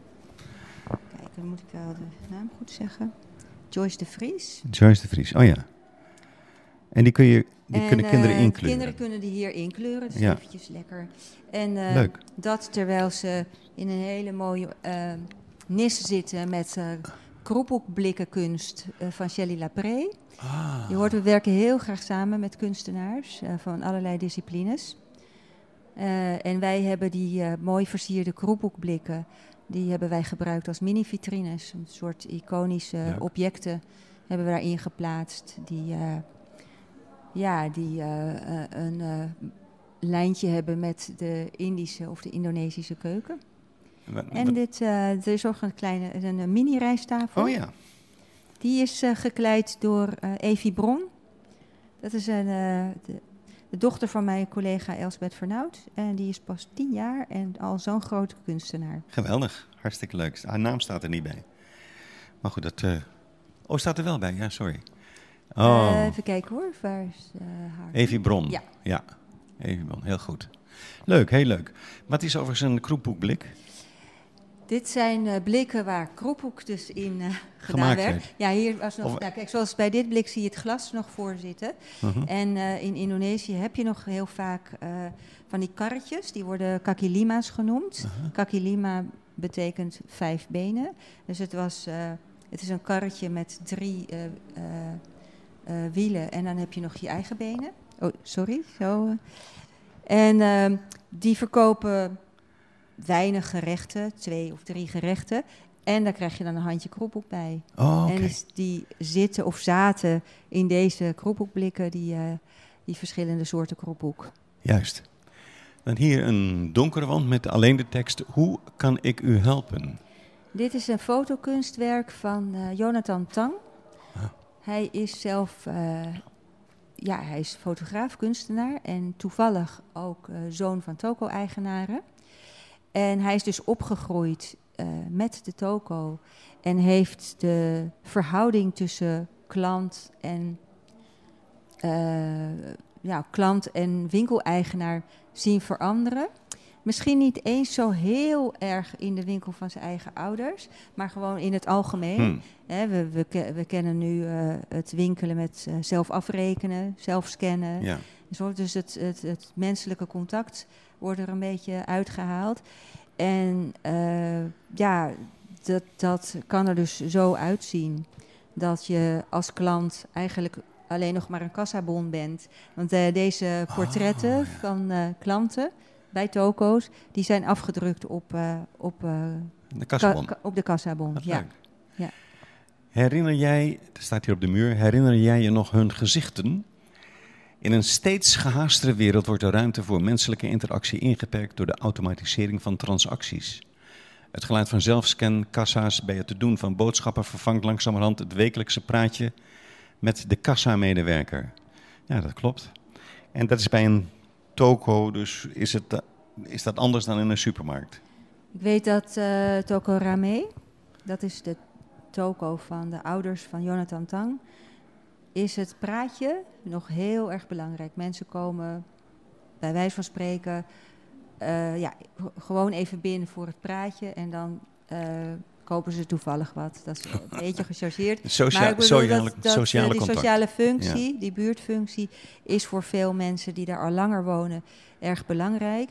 kijk, dan moet ik wel de naam goed zeggen. Joyce de Vries. Joyce de Vries, oh ja. En die, kun je, die en, kunnen kinderen uh, inkleuren? Kinderen kunnen die hier inkleuren, dus ja. eventjes lekker. En uh, Leuk. dat terwijl ze in een hele mooie uh, nis zitten met uh, kroephoekblikkenkunst uh, van Shelley Lapré. Ah. Je hoort, we werken heel graag samen met kunstenaars uh, van allerlei disciplines. Uh, en wij hebben die uh, mooi versierde kroephoekblikken, die hebben wij gebruikt als mini-vitrines. Een soort iconische ja. objecten hebben we daarin geplaatst. Die, uh, ja, die uh, uh, een uh, lijntje hebben met de Indische of de Indonesische keuken. Wat, en wat? Dit, uh, er is ook een kleine een, een mini-rijsttafel. Oh ja. Die is uh, gekleid door uh, Evie Bron. Dat is een, uh, de, de dochter van mijn collega Elsbeth Vernout. En die is pas tien jaar en al zo'n grote kunstenaar. Geweldig, hartstikke leuk. Haar naam staat er niet bij. Maar goed, dat... Uh... Oh, staat er wel bij? Ja, sorry. Oh. Uh, even kijken hoor, waar is uh, haar? Evie Bron. Ja. Ja, Evie Bron, heel goed. Leuk, heel leuk. Wat is overigens een kroephoekblik? Dit zijn uh, blikken waar kroephoek dus in uh, gedaan werd. Werd. Ja, hier was nog, of... nou, kijk, zoals bij dit blik zie je het glas nog voor zitten. Uh-huh. En uh, in Indonesië heb je nog heel vaak uh, van die karretjes, die worden kaki lima's genoemd. Uh-huh. Kaki lima betekent vijf benen. Dus het was, uh, het is een karretje met drie uh, uh, uh, wielen en dan heb je nog je eigen benen. Oh, sorry. Zo. Uh. En uh, die verkopen weinig gerechten, twee of drie gerechten. En daar krijg je dan een handje kroephoek bij. Oh, okay. En dus die zitten of zaten in deze kroephoekblikken, die, uh, die verschillende soorten kroephoek. Juist. Dan hier een donkere wand met alleen de tekst: hoe kan ik u helpen? Dit is een fotokunstwerk van uh, Jonathan Tang. Ah. Hij is zelf... Uh, ja, hij is fotograaf, kunstenaar en toevallig ook uh, zoon van toko-eigenaren. En hij is dus opgegroeid uh, met de toko en heeft de verhouding tussen klant en, uh, ja, klant en winkeleigenaar zien veranderen. Misschien niet eens zo heel erg in de winkel van zijn eigen ouders, maar gewoon in het algemeen. Hmm. He, we, we, we kennen nu uh, het winkelen met uh, zelf afrekenen, zelf scannen. Ja. Dus het, het, het menselijke contact wordt er een beetje uitgehaald. En uh, ja, dat, dat kan er dus zo uitzien dat je als klant eigenlijk alleen nog maar een kassabon bent. Want uh, deze portretten oh, ja. van uh, klanten bij toko's, die zijn afgedrukt op, uh, op, uh, de kassabon. Ka- op de kassabon. Ja. Ja. Herinner jij, dat staat hier op de muur, herinner jij je nog hun gezichten? In een steeds gehaastere wereld wordt de ruimte voor menselijke interactie ingeperkt door de automatisering van transacties. Het geluid van zelfscan, kassa's, bij het te doen van boodschappen vervangt langzamerhand het wekelijkse praatje met de kassa-medewerker. Ja, dat klopt. En dat is bij een toko, dus is, het, is dat anders dan in een supermarkt? Ik weet dat uh, Toko Rame, dat is de toko van de ouders van Jonathan Tang, is het praatje nog heel erg belangrijk. Mensen komen, bij wijze van spreken, uh, ja, gewoon even binnen voor het praatje en dan uh, kopen ze toevallig wat. Dat is een beetje gechargeerd. Socia- maar ik bedoel sociale, dat, dat sociale uh, die contact. sociale functie, ja. die buurtfunctie, is voor veel mensen die daar al langer wonen erg belangrijk.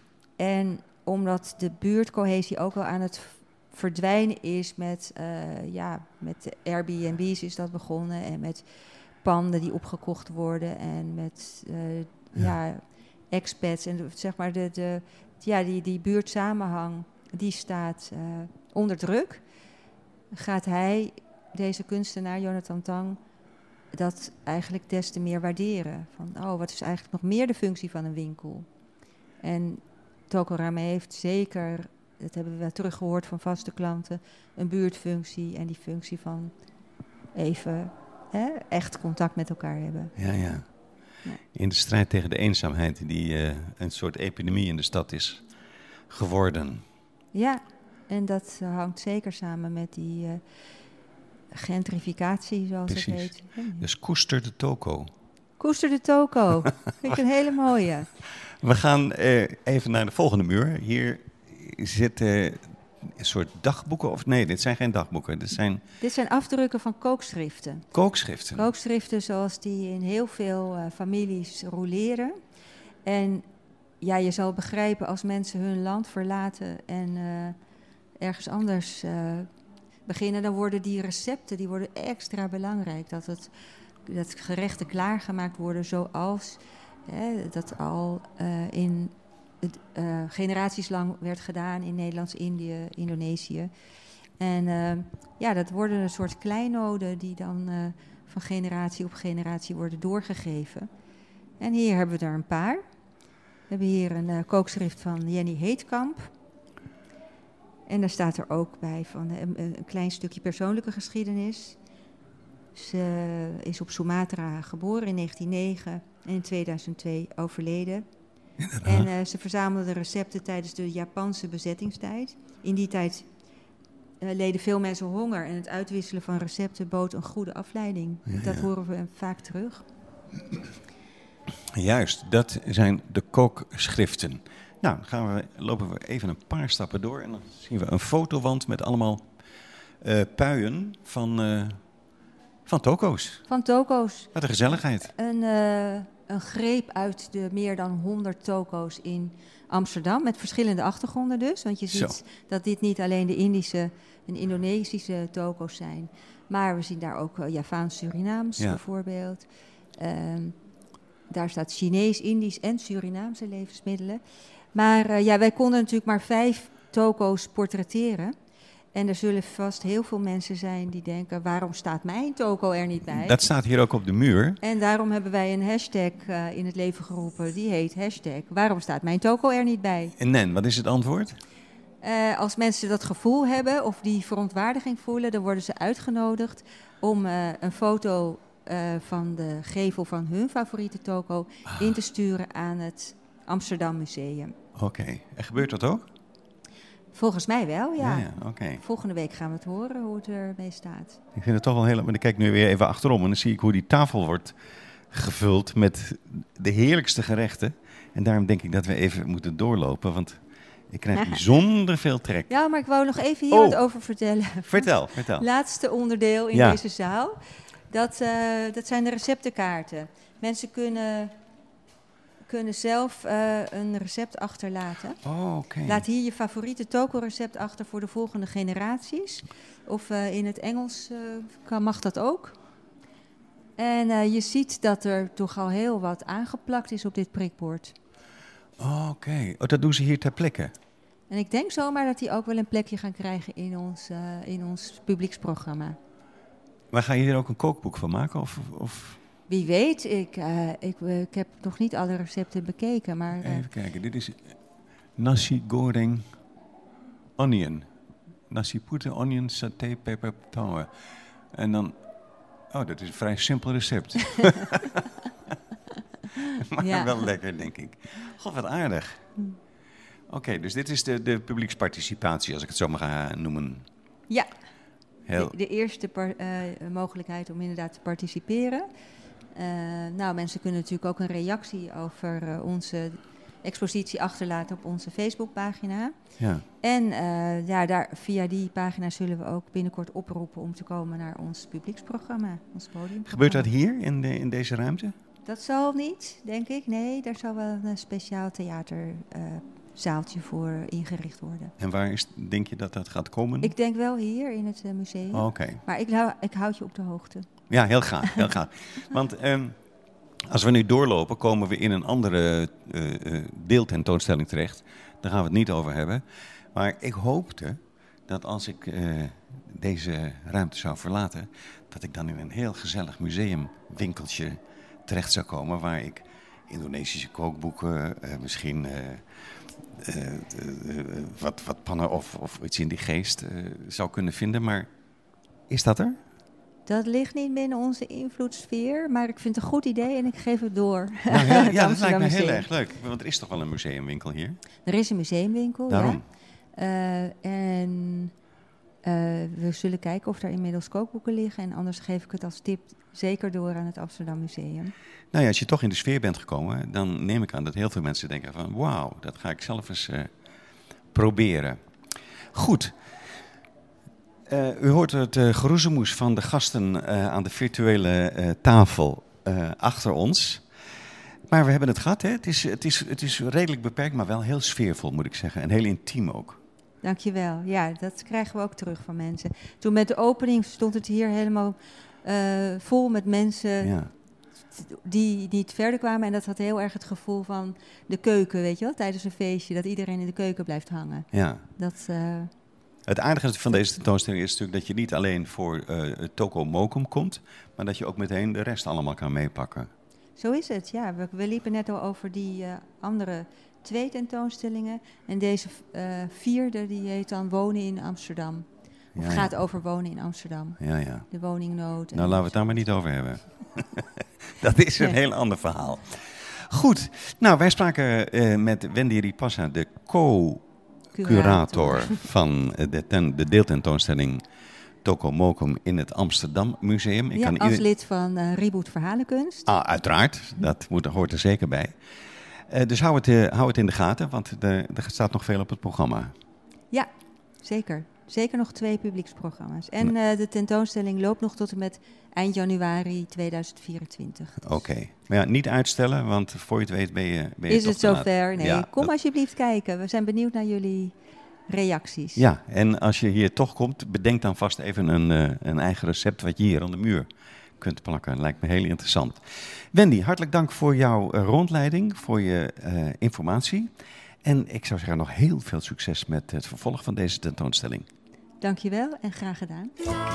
En omdat de buurtcohesie ook wel aan het verdwijnen is met, uh, ja, met de Airbnb's is dat begonnen en met panden die opgekocht worden en met uh, ja. ja, expats en de, zeg maar de, de, ja, die, die buurtsamenhang die staat uh, onder druk. Gaat hij, deze kunstenaar Jonathan Tang, dat eigenlijk des te meer waarderen. Van, oh, wat is eigenlijk nog meer de functie van een winkel? En Toko Rame heeft zeker, dat hebben we wel teruggehoord van vaste klanten, een buurtfunctie en die functie van even hè, echt contact met elkaar hebben. Ja, ja. Ja. In de strijd tegen de eenzaamheid die uh, een soort epidemie in de stad is geworden. Ja, en dat uh, hangt zeker samen met die uh, gentrificatie, zoals Precies. het heet. Dus koester de toko. Koester de toko. Vind ik een hele mooie. We gaan uh, even naar de volgende muur. Hier zitten uh, een soort dagboeken. Of nee, dit zijn geen dagboeken. Dit zijn, dit zijn afdrukken van kookschriften. Kookschriften? Kookschriften zoals die in heel veel uh, families roleren. En ja, je zal begrijpen als mensen hun land verlaten en uh, ergens anders uh, beginnen, dan worden die recepten die worden extra belangrijk. Dat, het, dat gerechten klaargemaakt worden zoals hè, dat al uh, in uh, generaties lang werd gedaan in Nederlands-Indië, Indonesië. En uh, ja, dat worden een soort kleinoden die dan uh, van generatie op generatie worden doorgegeven. En hier hebben we er een paar. We hebben hier een uh, kookschrift van Jenny Heetkamp. En daar staat er ook bij van een, een klein stukje persoonlijke geschiedenis. Ze is op Sumatra geboren in negentien nul negen en in tweeduizend twee overleden. Inderdaad. En uh, ze verzamelde recepten tijdens de Japanse bezettingstijd. In die tijd uh, leden veel mensen honger en het uitwisselen van recepten bood een goede afleiding. Ja, dat ja. horen we vaak terug. Juist, dat zijn de kookschriften. Nou, dan gaan we, lopen we even een paar stappen door en dan zien we een fotowand met allemaal uh, puien van, uh, van toko's. Van toko's. Wat een gezelligheid. Een, uh, een greep uit de meer dan honderd toko's in Amsterdam, met verschillende achtergronden dus. Want je ziet Zo. dat dit niet alleen de Indische en Indonesische toko's zijn, maar we zien daar ook uh, Javaans-Surinaams Ja. bijvoorbeeld. Um, daar staat Chinees, Indisch en Surinaamse levensmiddelen. Maar uh, ja, wij konden natuurlijk maar vijf toko's portretteren. En er zullen vast heel veel mensen zijn die denken, waarom staat mijn toko er niet bij? Dat staat hier ook op de muur. En daarom hebben wij een hashtag uh, in het leven geroepen. Die heet hashtag, waarom staat mijn toko er niet bij? En Nen, wat is het antwoord? Uh, als mensen dat gevoel hebben of die verontwaardiging voelen, dan worden ze uitgenodigd om uh, een foto uh, van de gevel van hun favoriete toko ah. in te sturen aan het Amsterdam Museum. Oké, okay. En gebeurt dat ook? Volgens mij wel, ja. ja, ja okay. Volgende week gaan we het horen hoe het ermee staat. Ik vind het toch wel heel... Maar ik kijk nu weer even achterom en dan zie ik hoe die tafel wordt gevuld met de heerlijkste gerechten. En daarom denk ik dat we even moeten doorlopen, want ik krijg bijzonder veel trek. Ja, maar ik wou nog even hier oh. wat over vertellen. Vertel, vertel. Laatste onderdeel in ja. deze zaal. Dat, uh, dat zijn de receptenkaarten. Mensen kunnen... kunnen zelf uh, een recept achterlaten. Oh, okay. Laat hier je favoriete toko-recept achter voor de volgende generaties. Of uh, in het Engels uh, kan, mag dat ook. En uh, je ziet dat er toch al heel wat aangeplakt is op dit prikbord. Oh, oké. Okay. Oh, dat doen ze hier ter plekke? En ik denk zomaar dat die ook wel een plekje gaan krijgen in ons, uh, in ons publieksprogramma. Maar ga je hier ook een kookboek van maken? Of... of... Wie weet, ik, uh, ik, uh, ik heb nog niet alle recepten bekeken, maar... Uh, Even kijken, dit is nasi goreng onion. Nasi putih onion saté pepper towe. En dan... Oh, dat is een vrij simpel recept. maar ja. wel lekker, denk ik. God, wat aardig. Hm. Oké, okay, dus dit is de, de publieksparticipatie, als ik het zo mag uh, noemen. Ja, Heel... de, de eerste par, uh, mogelijkheid om inderdaad te participeren. Uh, nou, mensen kunnen natuurlijk ook een reactie over uh, onze expositie achterlaten op onze Facebookpagina. Ja. En uh, ja, daar, via die pagina zullen we ook binnenkort oproepen om te komen naar ons publieksprogramma, ons podiumprogramma. Gebeurt dat hier, in, de, in deze ruimte? Dat zal niet, denk ik. Nee, daar zal wel een speciaal theaterzaaltje uh, voor ingericht worden. En waar is, denk je dat dat gaat komen? Ik denk wel hier in het uh, museum. Oh, oké. Okay. Maar ik, hou, ik houd je op de hoogte. Ja, heel graag. Heel graag. Want um, als we nu doorlopen, komen we in een andere uh, uh, deeltentoonstelling terecht. Daar gaan we het niet over hebben. Maar ik hoopte dat als ik uh, deze ruimte zou verlaten, dat ik dan in een heel gezellig museumwinkeltje terecht zou komen, waar ik Indonesische kookboeken, uh, misschien uh, uh, uh, uh, wat, wat pannen of, of iets in die geest uh, zou kunnen vinden. Maar is dat er? Dat ligt niet binnen onze invloedssfeer, maar ik vind het een goed idee en ik geef het door. Nou, heel, ja, dat lijkt me heel erg leuk. Want er is toch wel een museumwinkel hier? Er is een museumwinkel, Daarom. ja. Uh, en uh, we zullen kijken of er inmiddels kookboeken liggen. En anders geef ik het als tip zeker door aan het Amsterdam Museum. Nou ja, als je toch in de sfeer bent gekomen, dan neem ik aan dat heel veel mensen denken van wauw, dat ga ik zelf eens uh, proberen. Goed. Uh, u hoort het uh, geroezemoes van de gasten uh, aan de virtuele uh, tafel uh, achter ons. Maar we hebben het gehad, hè? Het is, het is, het is redelijk beperkt, maar wel heel sfeervol, moet ik zeggen. En heel intiem ook. Dankjewel. Ja, dat krijgen we ook terug van mensen. Toen met de opening stond het hier helemaal uh, vol met mensen ja. die niet verder kwamen. En dat had heel erg het gevoel van de keuken, weet je wel? Tijdens een feestje, dat iedereen in de keuken blijft hangen. Ja. Dat... Uh, Het aardige van deze tentoonstelling is natuurlijk dat je niet alleen voor uh, Toko Mokum komt, maar dat je ook meteen de rest allemaal kan meepakken. Zo is het, ja. We, we liepen net al over die uh, andere twee tentoonstellingen. En deze uh, vierde, die heet dan Wonen in Amsterdam. Of ja, gaat ja. over wonen in Amsterdam. Ja, ja. De woningnood. Nou, laten we het daar maar niet over hebben. Dat is een nee. heel ander verhaal. Goed, nou wij spraken uh, met Wendy Ripassa, de co-curator van de, ten, de deeltentoonstelling Toko Mokum in het Amsterdam Museum. Ik ja, kan als ieder... lid van uh, Reboot Verhalenkunst. Ah, uiteraard, dat moet, hoort er zeker bij. Uh, dus hou het, uh, hou het in de gaten, want er, er staat nog veel op het programma. Ja, zeker. Zeker nog twee publieksprogramma's. En uh, de tentoonstelling loopt nog tot en met eind januari tweeduizend vierentwintig. Dus. Oké. Okay. Maar ja, niet uitstellen, want voor je het weet ben je, ben je Is het zover? Nee, ja, kom dat... alsjeblieft kijken. We zijn benieuwd naar jullie reacties. Ja, en als je hier toch komt, bedenk dan vast even een, uh, een eigen recept wat je hier aan de muur kunt plakken. Lijkt me heel interessant. Wendy, hartelijk dank voor jouw uh, rondleiding, voor je uh, informatie. En ik zou zeggen nog heel veel succes met het vervolg van deze tentoonstelling. Dankjewel en graag gedaan.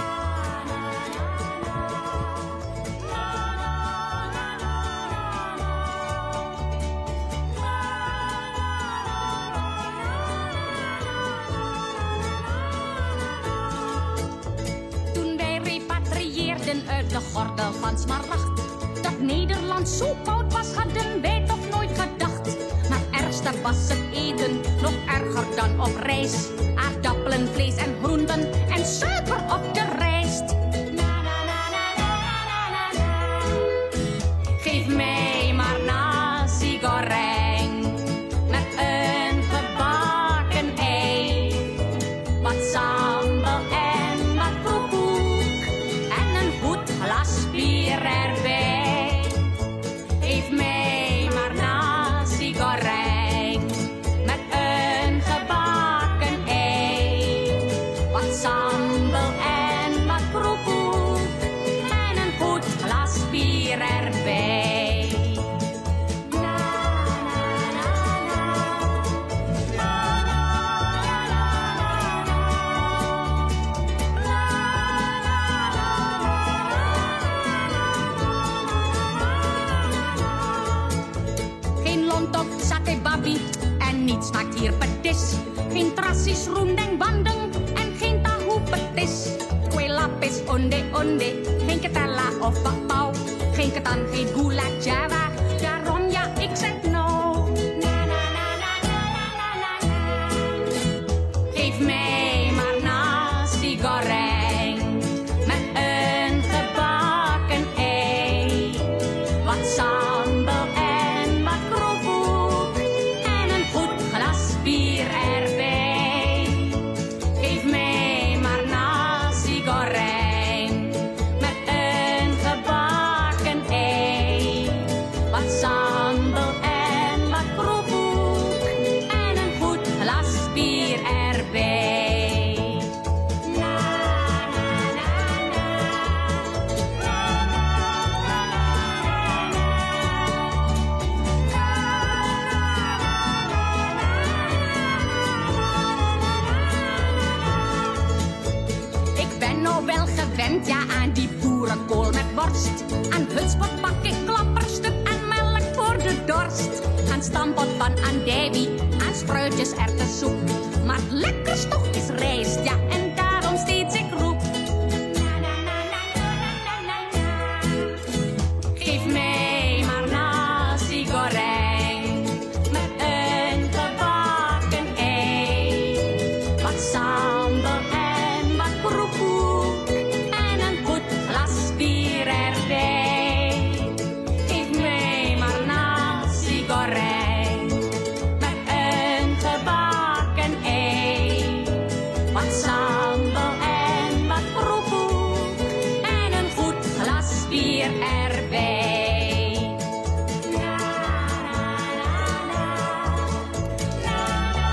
Toen wij repatrieerden uit de gordel van Smaragd, dat Nederland zo koud was, hadden wij toch nooit gedacht. Maar ergste was het eten, nog erger dan op reis. Aardappelen, vlees en groenten en suiker op de rijst. Na, na, na, na, na, na, na, na. Geef mij maar nasi goreng met een gebakken ei, wat sambal en wat kroekoek en een goed glas bier erbij. Geef mij maar nasi goreng met een gebakken ei, wat sambal en wat kroekoek en een goed glas bier erbij. Na, na, na, na. Na, na, na, na, na. Geen lontok, sate babi en niets smaakt hier petis. Geen trassis, roendeng, bandeng en geen tahu petis. Kue lapis, onde, onde, geen ketella of bakpau. Geen ketan, geen gulak Java, daarom ja, ik zeg no. Na, na, na, na, na, na, na, na. Geef mij maar nasi goreng met een gebakken ei, wat sambal en wat kroekoek en een goed glas bier erbij. Geef mij maar nasi goreng met een gebakken ei, wat sambal en wat kroekoek en een goed glas bier erbij. Na, na, na, na. Na, na, na, na, na. Ik ben nou wel gewend, ja, aan die boerenkool met worst. Aan hutspot bak ik klapperstuk en melk voor de dorst. Aan stampot van andijvie, aan spruitjes erwtensoep. Maar het lekkerst toch is rijst, ja, en daarom steeds ik roep. Na, na, na, na, na, na, na, na. Geef mij maar nasi goreng met een gebakken ei, wat sambal en wat kroekoek en een goed glas bier erbij. Geef mij maar nasi goreng met een gebakken ei, wat sambal en wat kroekoek en een goed glas bier erbij. Na, na, na, na. Na, na,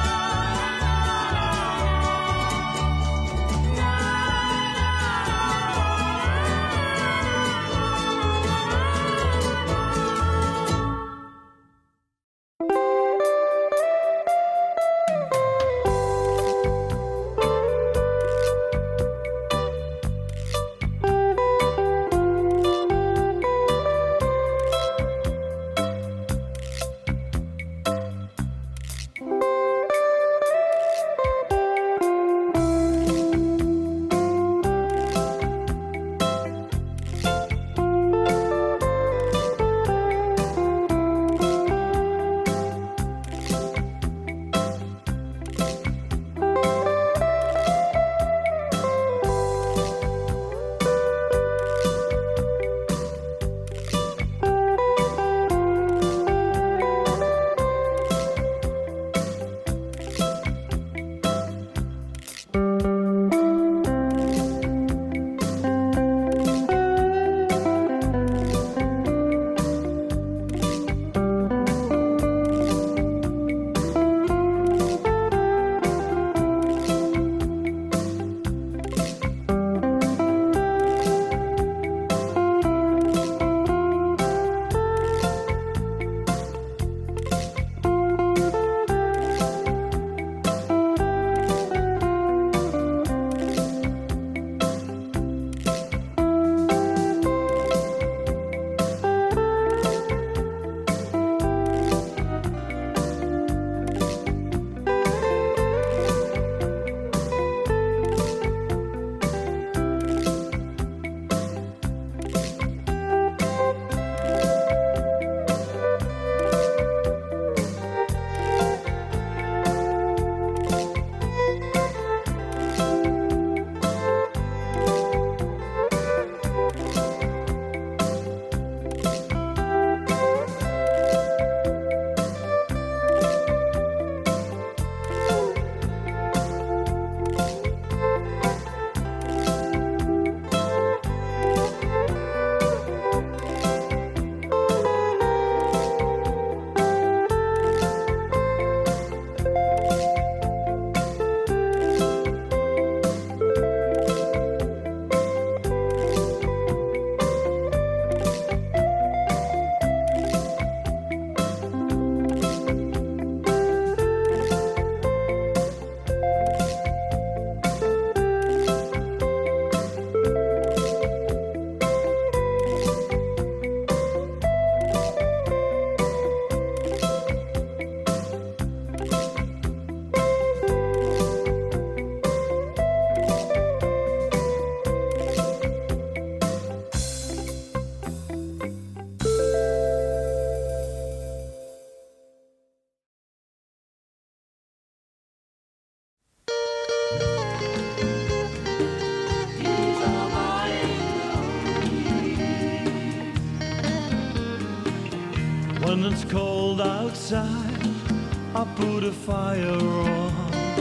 When it's cold outside, I put a fire on.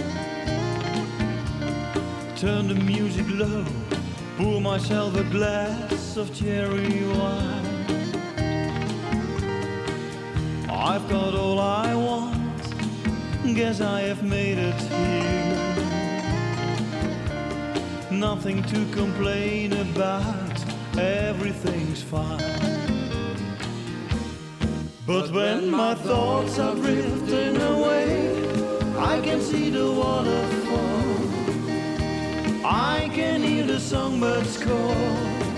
Turn the music low, pour myself a glass of cherry wine. I've got all I want, guess I have made it here. Nothing to complain about, everything's fine. But when my thoughts are drifting away, I can see the waterfall. I can hear the songbirds call,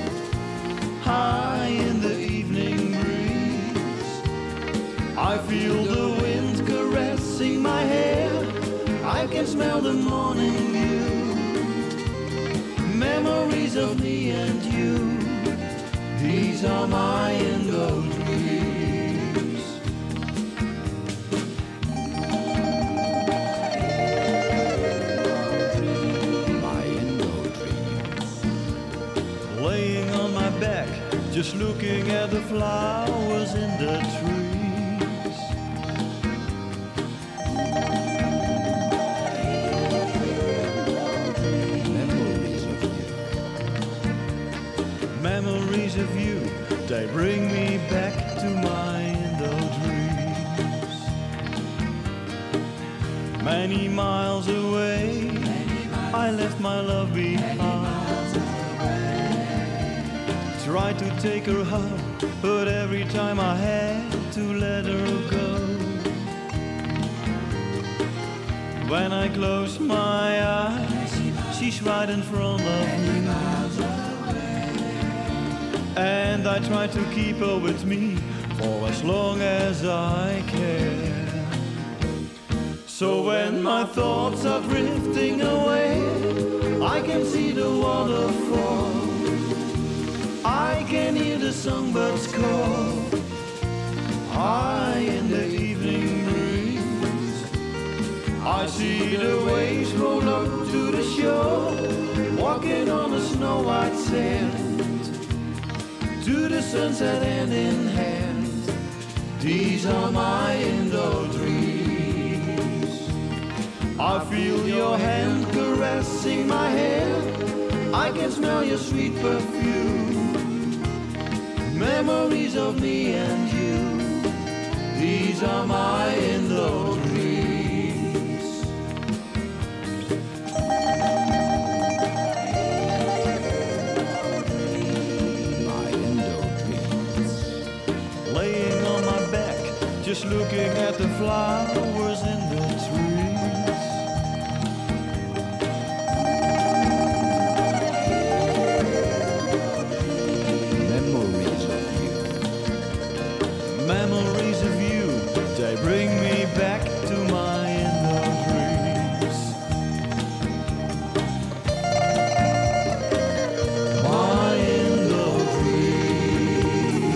high in the evening breeze. I feel the wind caressing my hair, I can smell the morning dew. Memories of me and you, these are my Indo dreams. Just looking at the flowers in the trees. Memories of you. Memories of you, they bring me back to my Indo dreams. Many miles away, I left my love behind. Tried to take her home, but every time I had to let her go. When I close my eyes, she's right in front of me. And I try to keep her with me for as long as I can. So when my thoughts are drifting away, I can see the waterfall. I can hear the songbirds call, high in the evening breeze. I see the waves roll up to the shore, walking on the snow-white sand, to the sunset hand in hand. These are my Indo dreams. I feel your hand caressing my hair, I can smell your sweet perfume. Memories of me and you, these are my Indo dreams. My Indo dreams. Laying on my back, just looking at the flowers in the trees. Memories of you, they bring me back to my Indo dreams. My Indo dreams.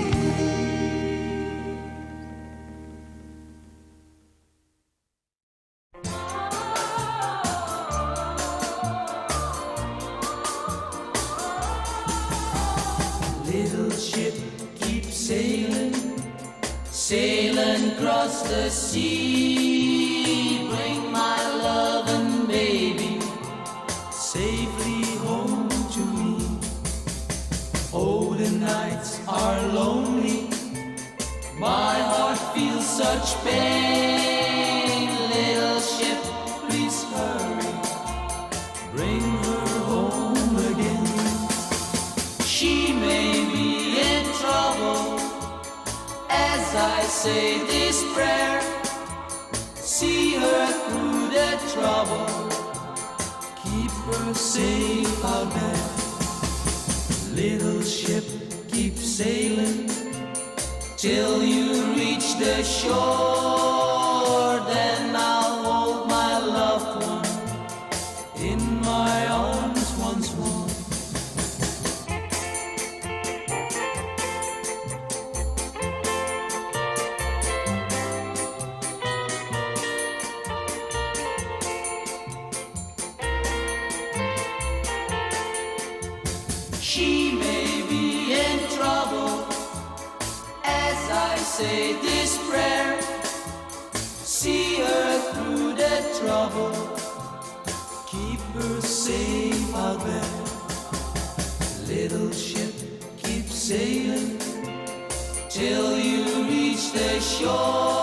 Little ship keeps sailing, sailing across the sea. Bring my love and baby safely home to me. Oh, the nights are lonely, my heart feels such pain. Little ship, please hurry, bring her home again. She may be in trouble as I say this prayer. See her through the trouble, keep her safe out there. Little ship, keep sailing till you reach the shore. Then I'll hold my loved one in my arms once more. She may be in trouble as I say say this prayer. See her through the trouble, keep her safe out there. Little ship, keep sailing till you reach the shore.